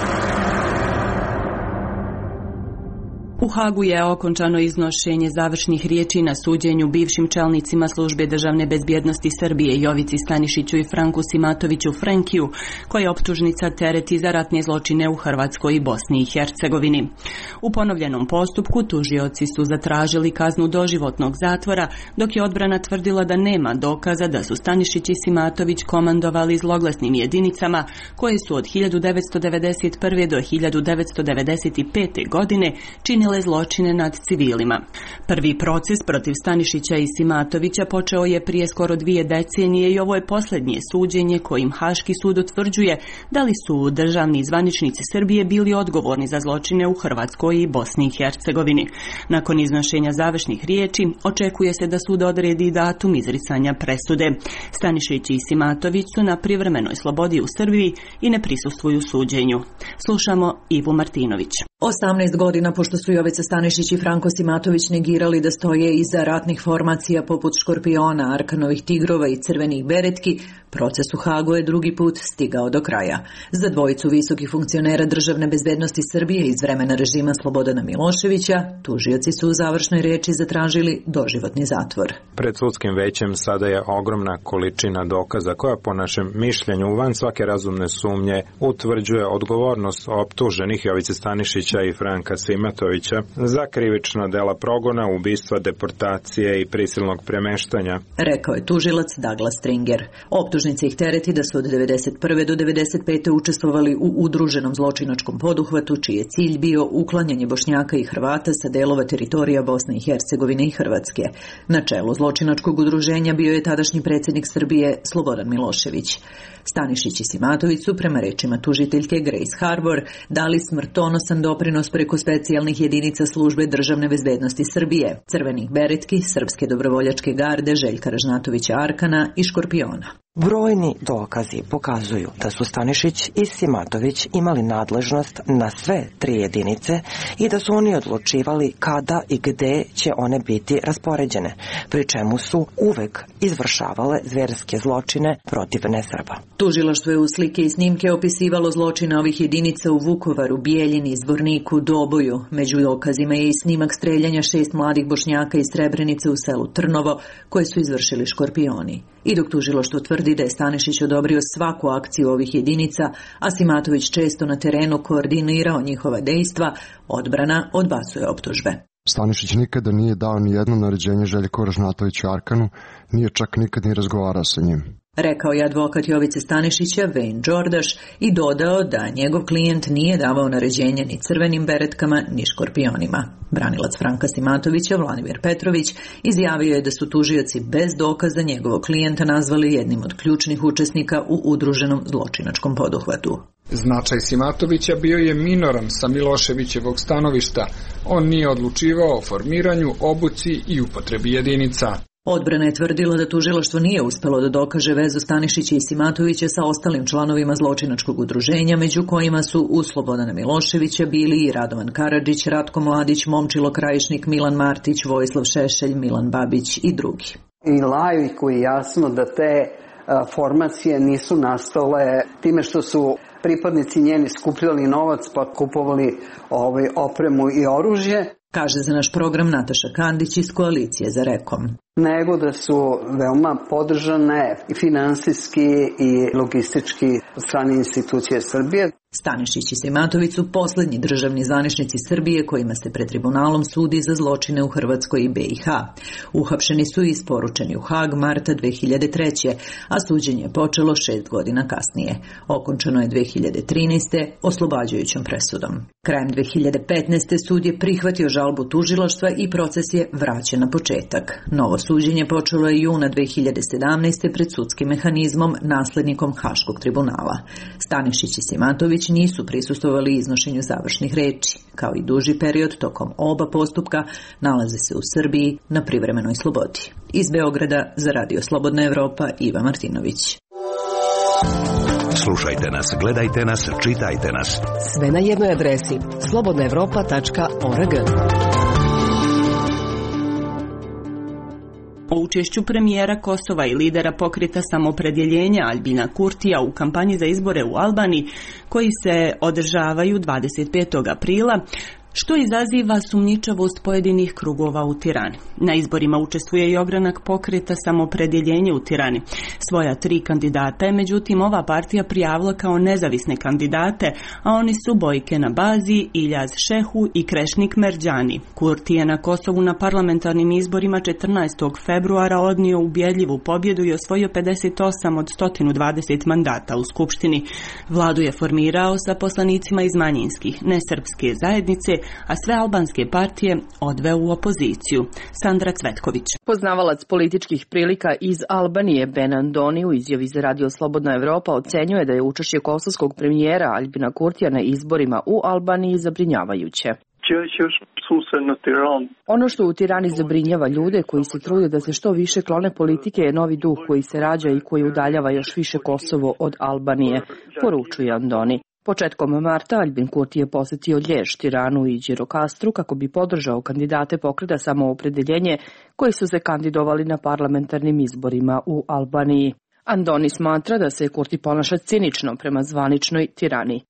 U Hagu je okončano iznošenje završnih riječi na suđenju bivšim čelnicima Službe državne bezbjednosti Srbije Jovici Stanišiću i Franku Simatoviću Frenkiju, koje optužnica tereti za ratne zločine u Hrvatskoj i Bosni i Hercegovini. U ponovljenom postupku tužioci su zatražili kaznu doživotnog zatvora, dok je odbrana tvrdila da nema dokaza da su Stanišić i Simatović komandovali zloglasnim jedinicama koje su od hiljadu devetsto devedeset prve. do hiljadu devetsto devedeset pete. godine činile zločine nad civilima. Prvi proces protiv Stanišića i Simatovića počeo je prije skoro dvije decenije i ovo je posljednje suđenje kojim Haški sud utvrđuje da li su državni zvaničnici Srbije bili odgovorni za zločine u Hrvatskoj i Bosni i Hercegovini. Nakon iznošenja završnih riječi očekuje se da sud odredi datum izricanja presude. Stanišić i Simatović su na privremenoj slobodi u Srbiji i ne prisustvuju suđenju. Slušamo Ivu Martinović. osamnaest godina pošto su Jovica Stanišić i Franko Simatović negirali da stoje iza ratnih formacija poput Škorpiona, Arkanovih tigrova i Crvenih beretki, proces u Hagu je drugi put stigao do kraja. Za dvojicu visokih funkcionera državne bezbednosti Srbije iz vremena režima Slobodana Miloševića, tužioci su u završnoj riječi zatražili doživotni zatvor. Pred sudskim većem sada je ogromna količina dokaza koja po našem mišljenju van svake razumne sumnje utvrđuje odgovornost optuženih Jovice Stanišića i Franka Simatovića za krivična dela progona, ubistva, deportacije i prisilnog premeštanja, rekao je tužilac Douglas Stringer. Optužnica ih tereti da su od devedeset prve. do devedeset pete učestvovali u udruženom zločinačkom poduhvatu čiji je cilj bio uklanjanje Bošnjaka i Hrvata sa delova teritorija Bosne i Hercegovine i Hrvatske. Na čelu zločinačkog udruženja bio je tadašnji predsjednik Srbije Slobodan Milošević. Stanišić i Simatović su prema rečima tužiteljke Grace Harbor dali smrtonosan doprinos preko specijalnih jedinica Službe državne bezbednosti Srbije, Crvenih beretki, Srpske dobrovoljačke garde Željka Ražnatovića Arkana i Škorpiona. Brojni dokazi pokazuju da su Stanišić i Simatović imali nadležnost na sve tri jedinice i da su oni odlučivali kada i gde će one biti raspoređene, pri čemu su uvek izvršavale zverske zločine protiv nesrba. Tužilaštvo je u slike i snimke opisivalo zločine ovih jedinica u Vukovaru, Bijeljini, Zvorniku, Doboju. Među dokazima je i snimak streljanja šest mladih Bošnjaka iz Srebrenice u selu Trnovo, koje su izvršili Škorpioni. I dok tužilaštvo tvrdi da je Stanišić odobrio svaku akciju ovih jedinica, a Simatović često na terenu koordinirao njihova dejstva, odbrana odbacuje optužbe. Stanišić nikada nije dao ni jedno naređenje Željku Ražnatoviću Arkanu, nije čak nikad ni razgovarao sa njim. Rekao je advokat Jovice Stanišića Wayne Đordaš i dodao da njegov klijent nije davao naređenja ni Crvenim beretkama ni Škorpionima. Branilac Franka Simatovića, Vladimir Petrović, izjavio je da su tužioci bez dokaza njegovog klijenta nazvali jednim od ključnih učesnika u udruženom zločinačkom poduhvatu. Značaj Simatovića bio je minoran sa Miloševićevog stanovišta. On nije odlučivao o formiranju, obuci i upotrebi jedinica. Odbrana je tvrdila da tužilaštvo nije uspelo da dokaže vezu Stanišića i Simatovića sa ostalim članovima zločinačkog udruženja, među kojima su uz Slobodana Miloševića bili i Radovan Karadžić, Ratko Mladić, Momčilo Krajišnik, Milan Martić, Vojislav Šešelj, Milan Babić i drugi. I laiku je jasno da te formacije nisu nastale time što su pripadnici njeni skupljali novac pa kupovali ovaj, opremu i oružje. Kaže za naš program Nataša Kandić iz Koalicije za Rekom. Nego da su veoma podržane i finansijski i logistički od strane institucije Srbije. Stanišić i Simatović su poslednji državni zvaničnici Srbije kojima se pred tribunalom sudi za zločine u Hrvatskoj i B i H. Uhapšeni su i isporučeni u Hag marta dve hiljade treće. a suđenje je počelo šest godina kasnije. Okončano je dve hiljade trinaeste. oslobađajućom presudom. Krajem dve hiljade petnaeste. sud je prihvatio žalbu tužilaštva i proces je vraćen na početak. Novo suđenje počelo je juna dve hiljade sedamnaeste. pred sudskim mehanizmom naslednikom Haškog tribunala. Stanišić i Simatović nisu prisustvovali iznošenju završnih reči. Kao i duži period tokom oba postupka nalaze se u Srbiji na privremenoj slobodi. Iz Beograda za Radio Slobodna Evropa Iva Martinović. Slušajte nas, gledajte nas, čitajte nas. Sve na jednoj adresi slobodna evropa tačka org. O učešću premijera Kosova i lidera pokreta Samopredjeljenja Aljbina Kurtija u kampanji za izbore u Albaniji, koji se održavaju dvadeset petog aprila, što izaziva sumnjičavost pojedinih krugova u Tirani. Na izborima učestvuje i ogranak pokreta Samopredjeljenje u Tirani. Svoja tri kandidata je međutim ova partija prijavila kao nezavisne kandidate, a oni su Bojke Nabazi, Iljaz Šehu i Krešnik Merđani. Kurti je na Kosovu na parlamentarnim izborima četrnaestog februara odnio ubjedljivu pobjedu i osvojio pedeset osam od sto dvadeset mandata u Skupštini. Vladu je formirao sa poslanicima iz manjinskih, nesrpske zajednice, a sve albanske partije odveo u opoziciju. Sandra Cvetković. Poznavalac političkih prilika iz Albanije Ben Andoni u izjavi za Radio Slobodna Evropa ocenjuje da je učešće kosovskog premijera Aljbina Kurtija na izborima u Albaniji zabrinjavajuće. Ono što u Tirani zabrinjava ljude koji se trude da se što više klone politike je novi duh koji se rađa i koji udaljava još više Kosovo od Albanije, poručuje Andoni. Početkom marta Aljbin Kurti je posjetio Ljež, Tiranu i Đirokastru kako bi podržao kandidate pokreta Samoopredeljenje koji su se kandidovali na parlamentarnim izborima u Albaniji. Andoni smatra da se Kurti ponaša cinično prema zvaničnoj Tirani.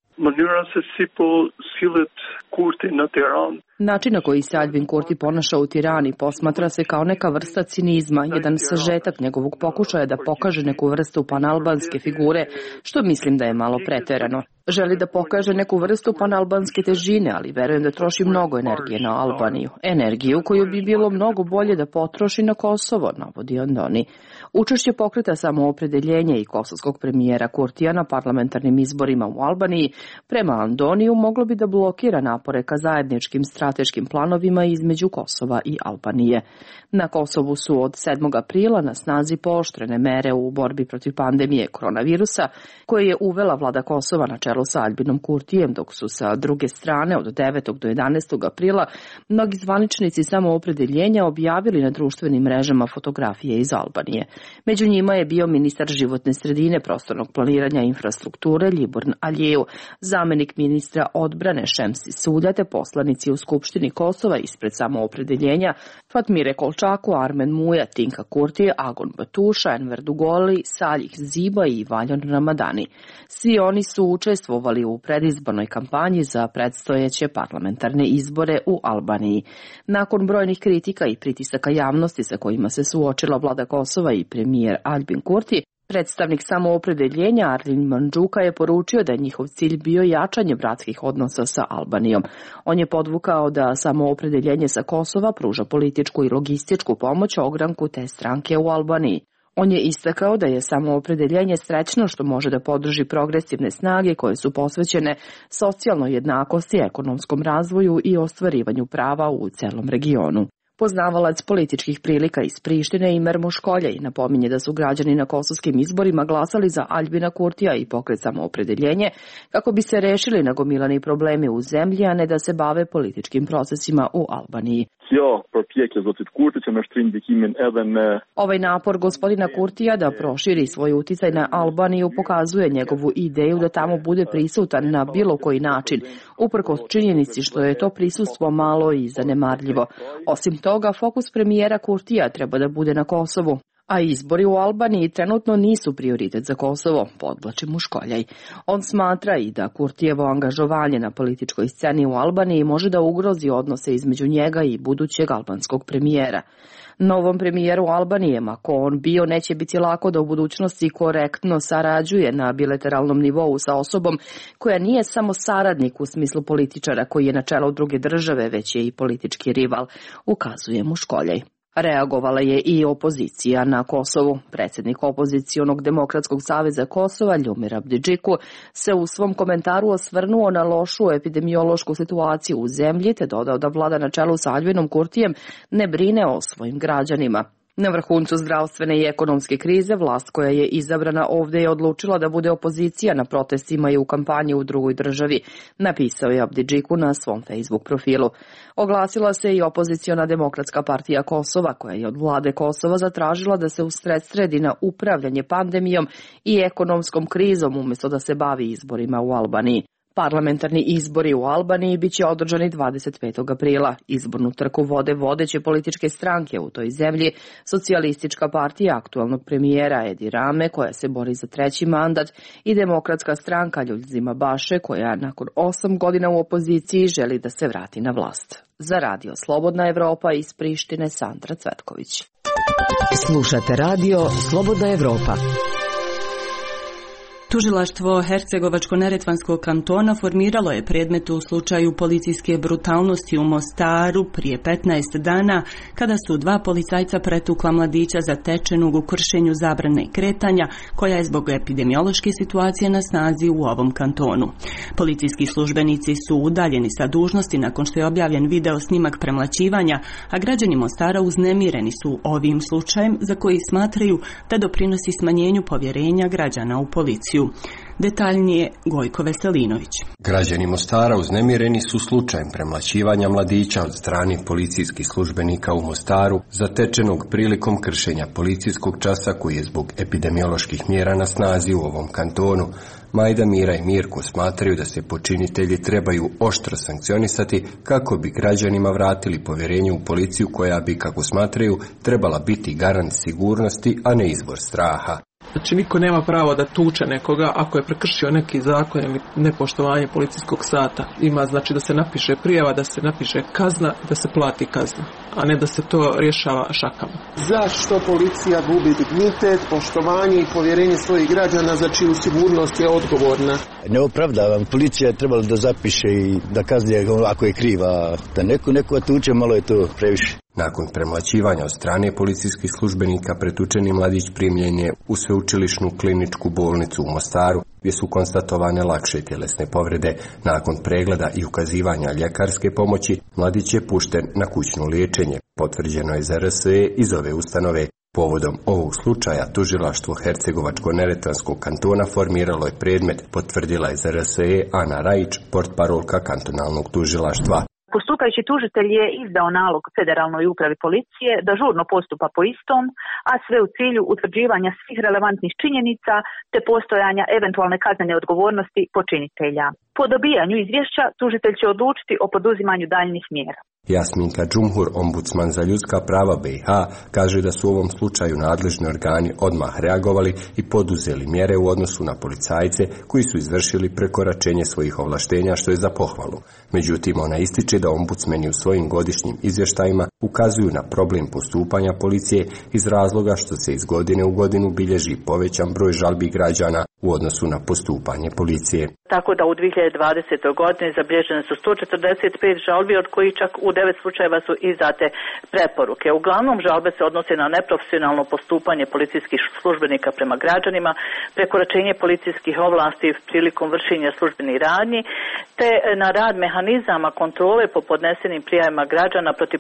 Način na koji se Aljbin Kurti ponaša u Tirani posmatra se kao neka vrsta cinizma, jedan sažetak njegovog pokušaja da pokaže neku vrstu panalbanske figure, što mislim da je malo preterano. Želi da pokaže neku vrstu panalbanske težine, ali verujem da troši mnogo energije na Albaniju. Energiju koju bi bilo mnogo bolje da potroši na Kosovo, navodi Andoni. Učešće pokreta Samoopredeljenje i kosovskog premijera Kurtija na parlamentarnim izborima u Albaniji prema Andoniju moglo bi da blokira napore ka zajedničkim strateškim planovima između Kosova i Albanije. Na Kosovu su od sedmog aprila na snazi pooštrene mere u borbi protiv pandemije koronavirusa, koje je uvela vlada Kosova na čelu sa Aljbinom Kurtijem, dok su sa druge strane od devetog do jedanaestog aprila mnogi zvaničnici Samoopredeljenja objavili na društvenim mrežama fotografije iz Albanije. Među njima je bio ministar životne sredine, prostornog planiranja i infrastrukture Ljiborn Aljev, zamenik ministra odbrane Šemsi Sulja te poslanici u Skupštini Kosova ispred Samoopredeljenja Fatmire Kolčaku, Armen Muja, Tinka Kurtije, Agon Batuša, Enver Dugoli, Saljih Ziba i Valjon Ramadani. Svi oni su učestvovali u predizbornoj kampanji za predstojeće parlamentarne izbore u Albaniji. Nakon brojnih kritika i pritisaka javnosti sa kojima se suočila vlada Kosova i premijer Aljbin Kurti, predstavnik Samoopredeljenja Arlin Mandžuka je poručio da je njihov cilj bio jačanje bratskih odnosa sa Albanijom. On je podvukao da Samoopredeljenje sa Kosova pruža političku i logističku pomoć ogranku te stranke u Albaniji. On je istakao da je Samoopredeljenje srećno što može da podrži progresivne snage koje su posvećene socijalnoj jednakosti, ekonomskom razvoju i ostvarivanju prava u celom regionu. Poznavalac političkih prilika iz Prištine Imer Moškoljaj napominje da su građani na kosovskim izborima glasali za Aljbina Kurtija i Pokret Samoopredeljenje kako bi se rešili nagomilani problemi u zemlji, a ne da se bave političkim procesima u Albaniji. Ovaj napor gospodina Kurtija da proširi svoj uticaj na Albaniju pokazuje njegovu ideju da tamo bude prisutan na bilo koji način, uprkos činjenici što je to prisustvo malo i zanemarljivo. Osim toga, fokus premijera Kurtija treba da bude na Kosovu, a izbori u Albaniji trenutno nisu prioritet za Kosovo, podvlači Moškoljaj. On smatra i da Kurtijevo angažovanje na političkoj sceni u Albaniji može da ugrozi odnose između njega i budućeg albanskog premijera. Novom premijeru Albanije, ma ko on bio, neće biti lako da u budućnosti korektno sarađuje na bilateralnom nivou sa osobom koja nije samo saradnik u smislu političara koji je na čelu druge države, već je i politički rival, ukazuje Moškoljaj. Reagovala je i opozicija na Kosovu. Predsjednik opozicionog Demokratskog saveza Kosova, Ljumir Abdidžiku, se u svom komentaru osvrnuo na lošu epidemiološku situaciju u zemlji, te dodao da vlada na čelu sa Aljbinom Kurtijem ne brine o svojim građanima. Na vrhuncu zdravstvene i ekonomske krize, vlast koja je izabrana ovdje je odlučila da bude opozicija na protestima i u kampanji u drugoj državi, napisao je Abdidžiku na svom Facebook profilu. Oglasila se i opoziciona Demokratska partija Kosova, koja je od vlade Kosova zatražila da se usredsredi na upravljanje pandemijom i ekonomskom krizom umjesto da se bavi izborima u Albaniji. Parlamentarni izbori u Albaniji bit će održani dvadeset petog aprila. Izbornu trku vode vodeće političke stranke u toj zemlji, Socijalistička partija aktualnog premijera Edi Rame, koja se bori za treći mandat, i Demokratska stranka Ljuljzima Baše, koja nakon osam godina u opoziciji želi da se vrati na vlast. Za Radio Slobodna Evropa iz Prištine, Sandra Cvetković. Slušate Radio Slobodna Evropa. Tužilaštvo Hercegovačko-neretvanskog kantona formiralo je predmet u slučaju policijske brutalnosti u Mostaru prije petnaest dana, kada su dva policajca pretukla mladića zatečenog u kršenju zabrane kretanja, koja je zbog epidemiološke situacije na snazi u ovom kantonu. Policijski službenici su udaljeni sa dužnosti nakon što je objavljen video snimak premlaćivanja, a građani Mostara uznemireni su ovim slučajem za koji smatraju da doprinosi smanjenju povjerenja građana u policiju. Detaljnije Gojko Veselinović. Građani Mostara uznemireni su slučajem premlaćivanja mladića od strane policijskih službenika u Mostaru, zatečenog prilikom kršenja policijskog časa koji je zbog epidemioloških mjera na snazi u ovom kantonu. Majda, Mira i Mirko smatraju da se počinitelji trebaju oštro sankcionisati kako bi građanima vratili povjerenje u policiju koja bi, kako smatraju, trebala biti garant sigurnosti, a ne izvor straha. Znači, niko nema pravo da tuče nekoga ako je prekršio neki zakon ili nepoštovanje policijskog sata. Ima znači da se napiše prijava, da se napiše kazna, da se plati kazna, a ne da se to rješava šakama. Zašto policija gubi dignitet, poštovanje i povjerenje svojih građana za čiju sigurnost je odgovorna? Ne opravdavam, policija je trebala da zapiše i da kazni ako je kriva, da neko neko tuče, malo je to previše. Nakon premlaćivanja od strane policijskih službenika, pretučeni mladić primljen je u sveučilišnu kliničku bolnicu u Mostaru, gdje su konstatovane lakše tjelesne povrede. Nakon pregleda i ukazivanja ljekarske pomoći, mladić je pušten na kućno liječenje. Potvrđeno je za R S E iz ove ustanove. Povodom ovog slučaja tužilaštvo Hercegovačko-neretvanskog kantona formiralo je predmet, potvrdila je za R S E Ana Rajić, portparolka kantonalnog tužilaštva. Postupajući tužitelj je izdao nalog Federalnoj upravi policije da žurno postupa po istom, a sve u cilju utvrđivanja svih relevantnih činjenica te postojanja eventualne kaznene odgovornosti počinitelja. Po dobijanju izvješća tužitelj će odlučiti o poduzimanju daljnjih mjera. Jasminka Džumhur, ombudsman za ljudska prava B i H, kaže da su u ovom slučaju nadležni organi odmah reagovali i poduzeli mjere u odnosu na policajce koji su izvršili prekoračenje svojih ovlaštenja, što je za pohvalu. Međutim, ona ističe da ombudsmeni u svojim godišnjim izvještajima ukazuju na problem postupanja policije iz razloga što se iz godine u godinu bilježi povećan broj žalbi građana u odnosu na postupanje policije. Tako da u dvije hiljade dvadesetoj godini zabilježene su sto četrdeset pet žalbi, od kojih čak u devet slučajeva su izdate preporuke. Uglavnom žalbe se odnose na neprofesionalno postupanje policijskih službenika prema građanima, prekoračenje policijskih ovlasti prilikom vršenja službenih radnji, te na rad mehanizama kontrole po podnesenim prijavama građana protiv policijskih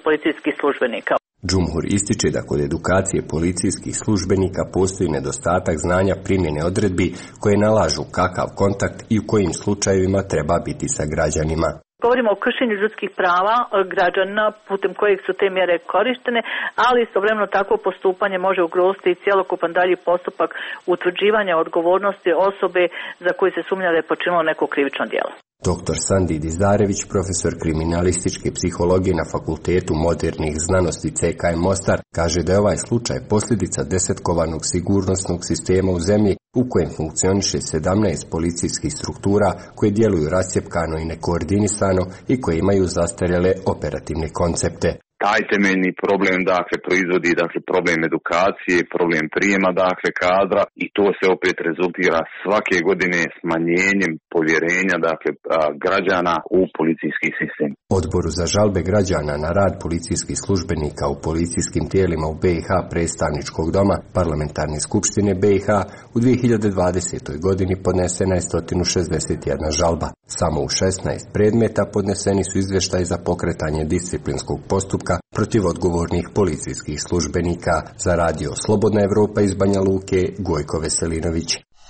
policijskih službenika. Džumhur ističe da kod edukacije policijskih službenika postoji nedostatak znanja primjene odredbi koje nalažu kakav kontakt i u kojim slučajevima treba biti sa građanima. Govorimo o kršenju ljudskih prava građana putem kojeg su te mjere korištene, ali istovremeno takvo postupanje može ugroziti cjelokupan dalji postupak utvrđivanja odgovornosti osobe za koju se sumnja da je počinilo neko krivično djelo. doktor Sandi Dizarević, profesor kriminalističke psihologije na Fakultetu modernih znanosti C K M Mostar, kaže da je ovaj slučaj posljedica desetkovanog sigurnosnog sistema u zemlji u kojem funkcioniše sedamnaest policijskih struktura koje djeluju rascjepkano i nekoordinisano i koje imaju zastarjele operativne koncepte. Taj temeljni problem, dakle, proizvodi, dakle, problem edukacije, problem prijema, dakle, kadra i to se opet rezultira svake godine smanjenjem povjerenja, dakle, građana u policijski sistem. Odboru za žalbe građana na rad policijskih službenika u policijskim tijelima u B i H predstavničkog doma Parlamentarne skupštine B i H u dvije hiljade dvadesetoj godini podnesena je sto šezdeset jedna žalba. Samo u šesnaest predmeta podneseni su izvještaji za pokretanje disciplinskog postupka protiv odgovornih policijskih službenika. Za radio Slobodna Evropa iz Banja Luke, Gojko Veselinović.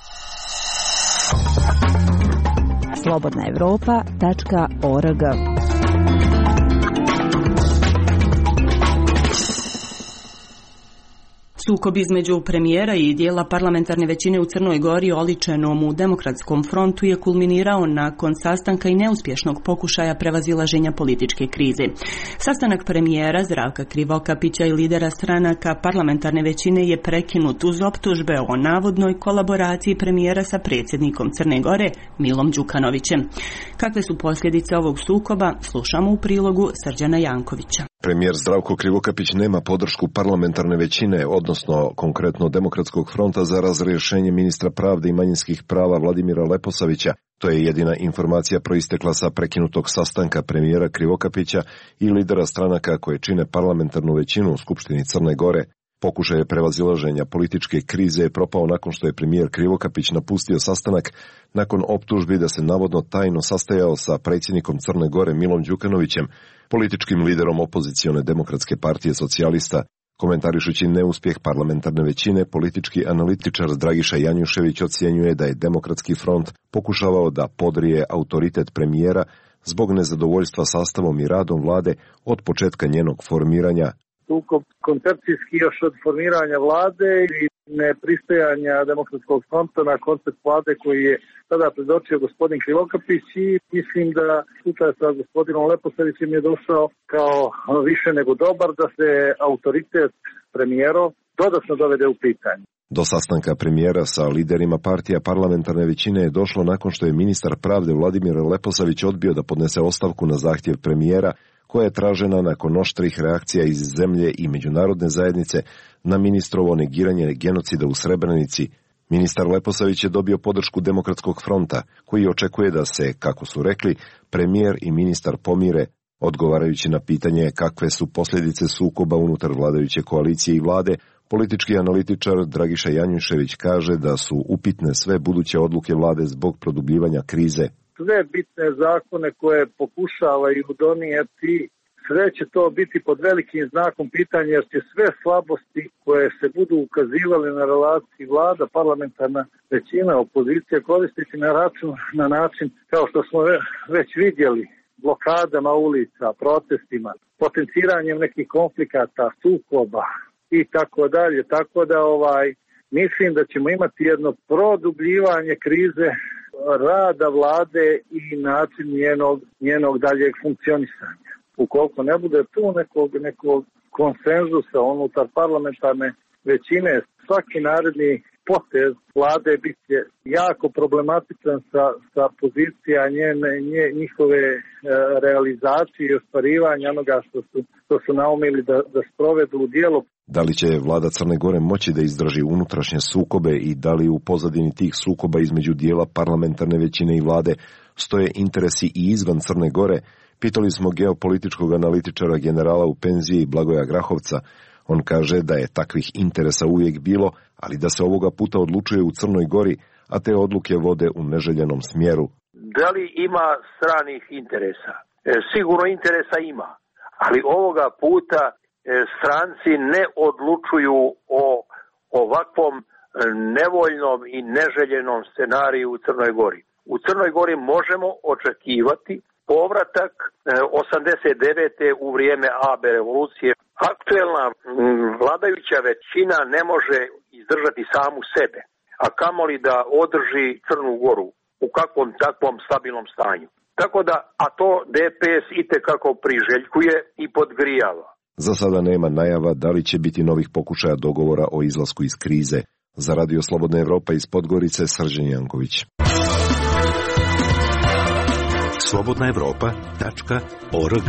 slobodna evropa tačka org. Sukob između premijera i dijela parlamentarne većine u Crnoj Gori oličenom u Demokratskom frontu je kulminirao nakon sastanka i neuspješnog pokušaja prevazilaženja političke krize. Sastanak premijera Zdravka Krivokapića i lidera stranaka parlamentarne većine je prekinut uz optužbe o navodnoj kolaboraciji premijera sa predsjednikom Crne Gore Milom Đukanovićem. Kakve su posljedice ovog sukoba, slušamo u prilogu Srđana Jankovića. Premijer Zdravko Krivokapić nema podršku parlamentarne većine, odnosno konkretno Demokratskog fronta za razrješenje ministra pravde i manjinskih prava Vladimira Leposavića. To je jedina informacija proistekla sa prekinutog sastanka premijera Krivokapića i lidera stranaka koje čine parlamentarnu većinu u Skupštini Crne Gore. Pokušaj prevazilaženja političke krize je propao nakon što je premijer Krivokapić napustio sastanak nakon optužbi da se navodno tajno sastajao sa predsjednikom Crne Gore Milom Đukanovićem, političkim liderom opozicione Demokratske partije socijalista. Komentarišući neuspjeh parlamentarne većine, politički analitičar Dragiša Janjušević ocjenjuje da je Demokratski front pokušavao da podrije autoritet premijera zbog nezadovoljstva sastavom i radom vlade od početka njenog formiranja. Sukob koncepcijski još od formiranja vlade i nepristajanja Demokratskog fronta na koncept vlade koji je tada predočio gospodin Krivokapić i mislim da slučaj sa gospodinom Leposavićem je došao kao više nego dobar da se autoritet premijerov dodatno dovede u pitanje. Do sastanka premijera sa liderima partija parlamentarne većine je došlo nakon što je ministar pravde Vladimir Leposavić odbio da podnese ostavku na zahtjev premijera, koja je tražena nakon oštrih reakcija iz zemlje i međunarodne zajednice na ministrovo negiranje genocida u Srebrenici. Ministar Leposavić je dobio podršku Demokratskog fronta, koji očekuje da se, kako su rekli, premijer i ministar pomire, odgovarajući na pitanje kakve su posljedice sukoba unutar vladajuće koalicije i vlade. Politički analitičar Dragiša Janjušević kaže da su upitne sve buduće odluke vlade zbog produbljivanja krize. Sve bitne zakone koje pokušavaju donijeti, sve će to biti pod velikim znakom pitanja jer će sve slabosti koje se budu ukazivali na relaciji vlada, parlamentarna većina, opozicija koristiti na račun, na način kao što smo već vidjeli, blokadama ulica, protestima, potenciranjem nekih konflikata, sukoba i tako dalje. Tako da ovaj mislim da ćemo imati jedno produbljivanje krize rada vlade i način njenog, njenog daljeg funkcionisanja. Ukoliko ne bude tu nekog, nekog konsenzusa unutar parlamentarne većine, svaki naredni potez vlade bit će jako problematičan sa, sa pozicija njene, nje, njihove e, realizacije i ostvarivanja onoga što su, što su naumili da, da sprovedu u djelo. Da li će vlada Crne Gore moći da izdrži unutrašnje sukobe i da li u pozadini tih sukoba između dijela parlamentarne većine i vlade stoje interesi i izvan Crne Gore, pitali smo geopolitičkog analitičara generala u penziji Blagoja Grahovca. On kaže da je takvih interesa uvijek bilo, ali da se ovoga puta odlučuje u Crnoj Gori, a te odluke vode u neželjenom smjeru. Da li ima stranih interesa? E, sigurno interesa ima. Ali ovoga puta e, stranci ne odlučuju o ovakvom nevoljnom i neželjenom scenariju u Crnoj Gori. U Crnoj Gori možemo očekivati povratak osamdeset devete u vrijeme A B revolucije. Aktuelna vladajuća većina ne može izdržati samu sebe, a kamoli da održi Crnu Goru u kakvom takvom stabilnom stanju. Tako da, a to D P S itekako priželjkuje i podgrijava. Za sada nema najava da li će biti novih pokušaja dogovora o izlasku iz krize. Za Radio Slobodna Evropa iz Podgorice, Srđan Janković. slobodna evropa tačka org.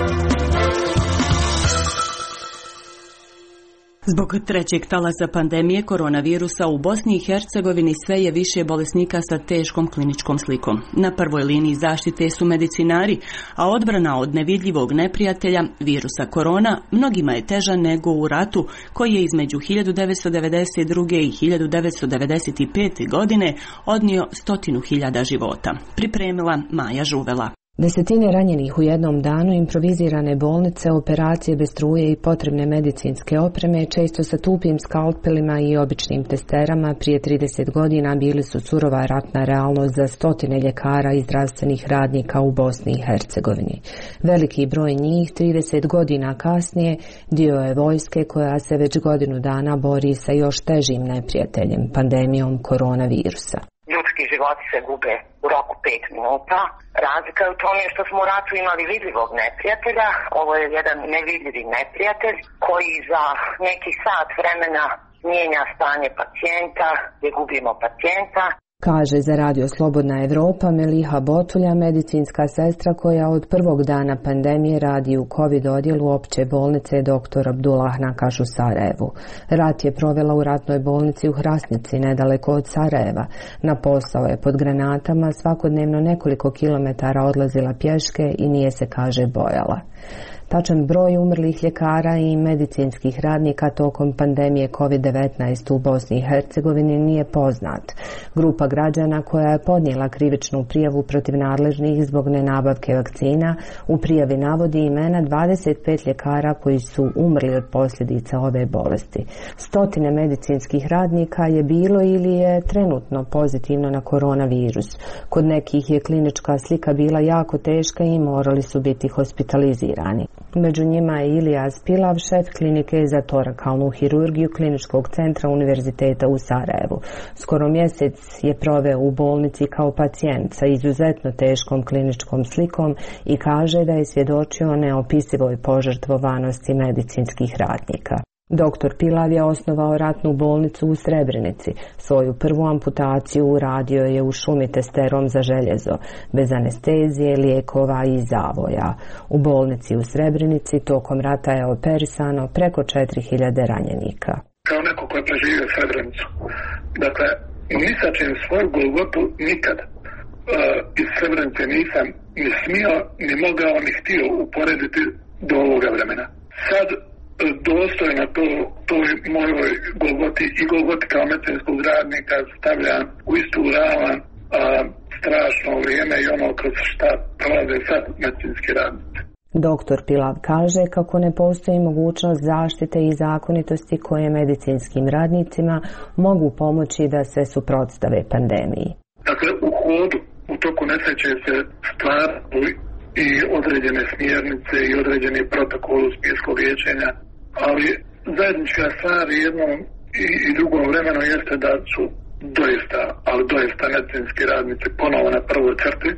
Zbog trećeg talasa pandemije koronavirusa u Bosni i Hercegovini sve je više bolesnika sa teškom kliničkom slikom. Na prvoj liniji zaštite su medicinari, a odbrana od nevidljivog neprijatelja, virusa korona, mnogima je teža nego u ratu koji je između hiljadu devetsto devedeset druge. i hiljadu devetsto devedeset pete. godine odnio stotinu hiljada života. Pripremila Maja Žuvela. Desetine ranjenih u jednom danu, improvizirane bolnice, operacije bez struje i potrebne medicinske opreme, često sa tupim skalpelima i običnim testerama, prije trideset godina bili su surova ratna realnost za stotine ljekara i zdravstvenih radnika u Bosni i Hercegovini. Veliki broj njih, trideset godina kasnije, dio je vojske koja se već godinu dana bori sa još težim neprijateljem, pandemijom koronavirusa. Ljudski životi se gube u roku pet minuta. Razlika je u tome što smo u ratu imali vidljivog neprijatelja. Ovo je jedan nevidljivi neprijatelj koji za neki sat vremena mijenja stanje pacijenta, gdje gubimo pacijenta. Kaže za Radio Slobodna Evropa Meliha Botulja, medicinska sestra koja od prvog dana pandemije radi u COVID odjelu opće bolnice doktor Abdullah Nakaš u Sarajevu. Rat je provela u ratnoj bolnici u Hrasnici, nedaleko od Sarajeva. Na posao je pod granatama, svakodnevno nekoliko kilometara odlazila pješke i nije se, kaže, bojala. Tačan broj umrlih ljekara i medicinskih radnika tokom pandemije kovid devetnaest u Bosni i Hercegovini nije poznat. Grupa građana koja je podnijela krivičnu prijavu protiv nadležnih zbog nenabavke vakcina u prijavi navodi imena dvadeset pet ljekara koji su umrli od posljedica ove bolesti. Stotine medicinskih radnika je bilo ili je trenutno pozitivno na koronavirus. Kod nekih je klinička slika bila jako teška i morali su biti hospitalizirani. Među njima je Ilija Spilav, šef klinike za torakalnu hirurgiju Kliničkog centra Univerziteta u Sarajevu. Skoro mjesec je proveo u bolnici kao pacijent sa izuzetno teškom kliničkom slikom i kaže da je svjedočio neopisivoj požrtvovanosti medicinskih radnika. Doktor Pilav je osnovao ratnu bolnicu u Srebrenici. Svoju prvu amputaciju uradio je u šumi testerom za željezo, bez anestezije, lijekova i zavoja. U bolnici u Srebrenici tokom rata je operisano preko četiri hiljade ranjenika. Kao neko ko je preživio Srebrenicu, dakle, ni sa čim svoju golgotu nikad uh, iz Srebrenice nisam ni smio, ni mogao, ni htio uporediti do ovoga vremena. Sad dostojno to, toj mojoj golgoti i golgoti kao medicinskog radnika stavljam u istu ravan a, strašno vrijeme i ono kroz šta prolaze sad medicinski radnici. Doktor Pilav kaže kako ne postoji mogućnost zaštite i zakonitosti koje medicinskim radnicima mogu pomoći da se suprotstave pandemiji. Dakle, u hodu, u toku nesreće se stvaraju i određene smjernice i određeni protokol u smislu liječenja, ali zajednička stvar jednom i, i drugom vremenu jeste da su doista, ali doista medicinski radnici ponovo na prvoj crti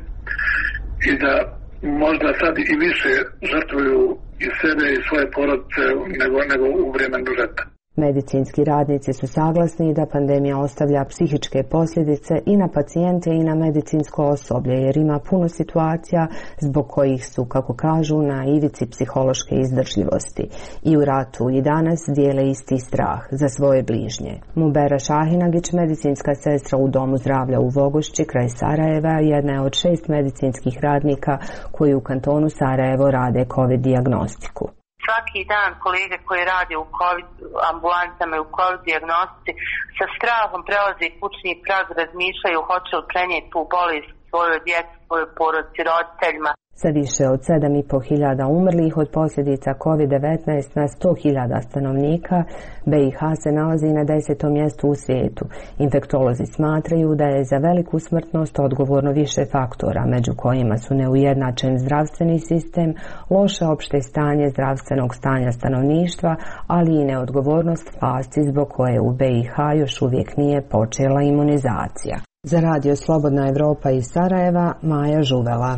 i da možda sad i više žrtvuju i sebe i svoje porodice nego, nego u vremenu rata. Medicinski radnici su saglasni da pandemija ostavlja psihičke posljedice i na pacijente i na medicinsko osoblje, jer ima puno situacija zbog kojih su, kako kažu, na ivici psihološke izdržljivosti. I u ratu i danas dijele isti strah za svoje bližnje. Mubera Šahinagić, medicinska sestra u Domu zdravlja u Vogošći kraj Sarajeva, jedna je od šest medicinskih radnika koji u kantonu Sarajevo rade COVID dijagnostiku. Svaki dan kolege koji rade u COVID ambulancama i u COVID dijagnostici sa strahom prelaze kućni prag, razmišljaju hoće li prenijeti tu bolest svojoj djeci, svojoj porodici, roditeljima. Sa više od sedam i po hiljada umrlih od posljedica kovid devetnaest na sto hiljada stanovnika, B i H se nalazi na desetom mjestu u svijetu. Infektolozi smatraju da je za veliku smrtnost odgovorno više faktora, među kojima su neujednačen zdravstveni sistem, loše opšte stanje zdravstvenog stanja stanovništva, ali i neodgovornost vlasti zbog koje u B i H još uvijek nije počela imunizacija. Za Radio Slobodna Evropa iz Sarajeva, Maja Žuvela.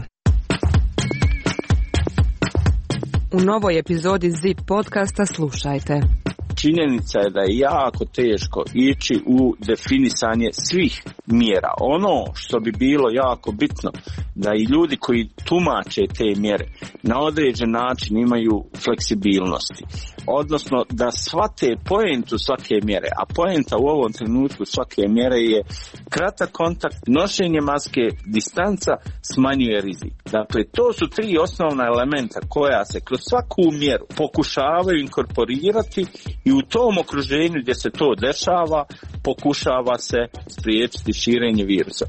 U novoj epizodi Zip podcasta slušajte. Činjenica je da je jako teško ići u definisanje svih mjera. Ono što bi bilo jako bitno, da i ljudi koji tumače te mjere na određen način imaju fleksibilnosti. Odnosno da shvate poentu svake mjere, a poenta u ovom trenutku svake mjere je kratak kontakt, nošenje maske, distanca smanjuje rizik. Dakle, to su tri osnovna elementa koja se kroz svaku mjeru pokušavaju inkorporirati i u tom okruženju gdje se to dešava pokušava se spriječiti širenje virusa.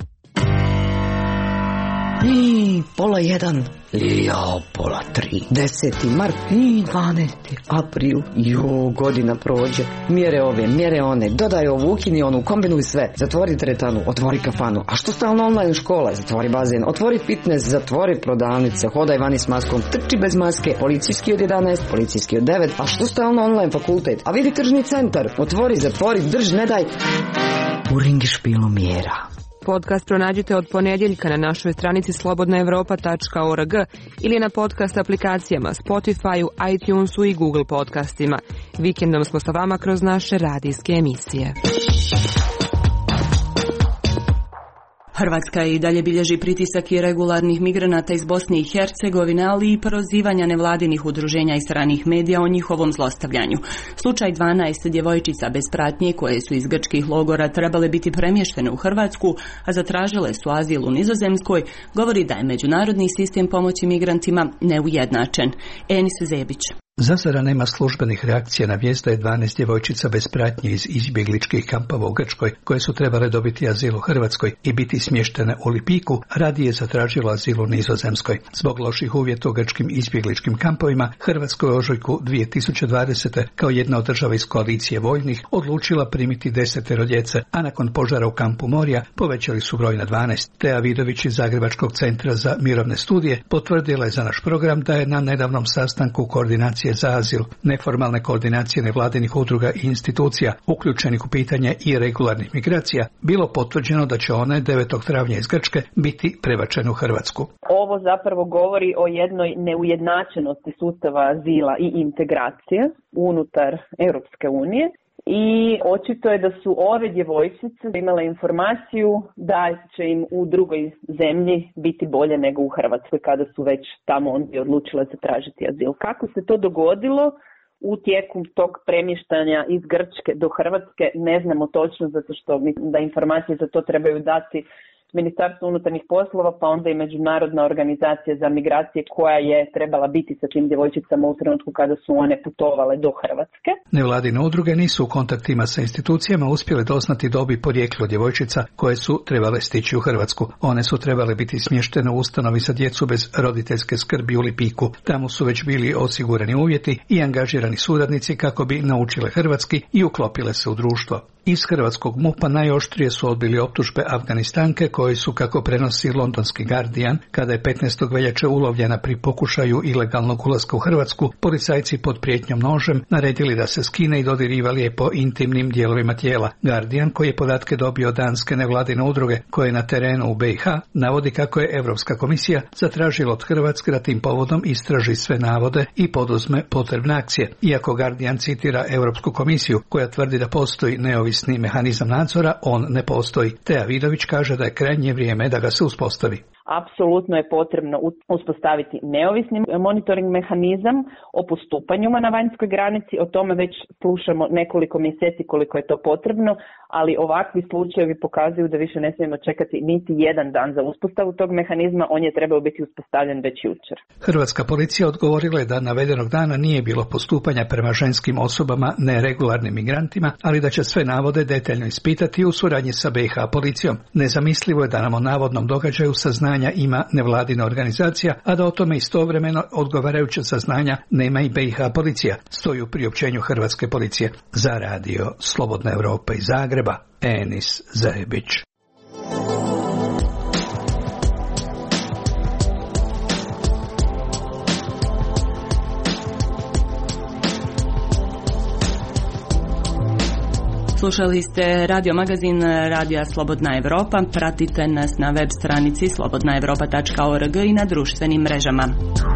I pola jedan, jao, pola tri, deseti mart, i dvanesti april, jo, godina prođe, mjere ove, mjere one, dodaj ovu, ukini onu, kombinuj sve, zatvori teretanu, otvori kafanu, a što stalno online škola, zatvori bazen, otvori fitness, zatvori prodavnice, hodaj vani s maskom, trči bez maske, policijski od jedanaest, policijski od devet, a što stalno online fakultet, a vidi tržni centar, otvori, zatvori, drž, ne daj, u ringi špilu mjera. Podcast pronađite od ponedjeljka na našoj stranici slobodna evropa tačka org ili na podcast aplikacijama Spotify, iTunesu i Google podcastima. Vikendom smo sa vama kroz naše radijske emisije. Hrvatska i dalje bilježi pritisak irregularnih migranata iz Bosne i Hercegovine, ali i prozivanja nevladinih udruženja i stranih medija o njihovom zlostavljanju. Slučaj dvanaest djevojčica bez pratnje koje su iz grčkih logora trebale biti premještene u Hrvatsku, a zatražile su azil u Nizozemskoj, govori da je međunarodni sistem pomoći migrantima neujednačen. Enis Zebić. Za sada nema službenih reakcija na vijest da je dvanaest djevojčica bez pratnje iz izbjegličkih kampova u Grčkoj, koje su trebale dobiti azil u Hrvatskoj i biti smještene u Lipiku, radije je zatražilo azil u Nizozemskoj. Zbog loših uvjeta u grčkim izbjegličkim kampovima, Hrvatskoj u ožujku dvije tisuće dvadesete kao jedna od država iz koalicije vojnih odlučila primiti desetero djece, a nakon požara u kampu Morija povećali su broj na dvanaest. Teja Vidović iz Zagrebačkog centra za mirovne studije potvrdila je za naš program da je na nedavnom sastanku koordinacije za azil, neformalne koordinacije nevladinih udruga i institucija uključenih u pitanje irregularnih migracija bilo potvrđeno da će one devetog travnja iz Grčke biti prebačene u Hrvatsku. Ovo zapravo govori o jednoj neujednačenosti sustava azila i integracije unutar Europske unije. I očito je da su ove djevojčice imale informaciju da će im u drugoj zemlji biti bolje nego u Hrvatskoj kada su već tamo onda odlučile zatražiti azil. Kako se to dogodilo u tijeku tog premještanja iz Grčke do Hrvatske ne znamo točno, zato što mislim da informacije za to trebaju dati Ministarstvo unutarnjih poslova, pa onda i Međunarodna organizacija za migracije koja je trebala biti sa tim djevojčicama u trenutku kada su one putovale do Hrvatske. Nevladine udruge nisu u kontaktima sa institucijama uspjele doznati dob i porijeklo djevojčica koje su trebale stići u Hrvatsku. One su trebale biti smještene u ustanovi za djecu bez roditeljske skrbi u Lipiku. Tamo su već bili osigurani uvjeti i angažirani suradnici kako bi naučile hrvatski i uklopile se u društvo. Iz hrvatskog MUP-a najoštrije su odbili optužbe Afganistanke koji su, kako prenosi londonski Guardian, kada je petnaestog veljače ulovljena pri pokušaju ilegalnog ulaska u Hrvatsku, policajci pod prijetnjom nožem naredili da se skine i dodirivali je po intimnim dijelovima tijela. Guardian, koji je podatke dobio od danske nevladine udruge koje je na terenu u B i H, navodi kako je Europska komisija zatražila od Hrvatske da tim povodom istraži sve navode i poduzme potrebne akcije. Iako Guardian citira Europsku komisiju koja tvrdi da postoji neovisni mehanizam nadzora, on ne postoji. Teja Vidović kaže da je krajnje vrijeme da ga se uspostavi. Apsolutno je potrebno uspostaviti neovisni monitoring mehanizam o postupanjima na vanjskoj granici. O tome već slušamo nekoliko mjeseci koliko je to potrebno, ali ovakvi slučajevi pokazuju da više ne smijemo čekati niti jedan dan za uspostavu tog mehanizma, on je trebao biti uspostavljen već jučer. Hrvatska policija odgovorila je da navedenog dana nije bilo postupanja prema ženskim osobama neregularnim migrantima, ali da će sve navode detaljno ispitati u suradnji sa B i H policijom. Nezamislivo je da nam o navodnom događaju saznanja ima nevladina organizacija, a da o tome istovremeno odgovarajuće saznanja nema i B i H policija, stoji u priopćenju Hrvatske policije. Za radio Slobodna Europa iz Zagreba, Enis Zajebić. Slušali ste radio magazin Radija Slobodna Europa. Pratite nas na web stranici slobodna europa tačka org i na društvenim mrežama.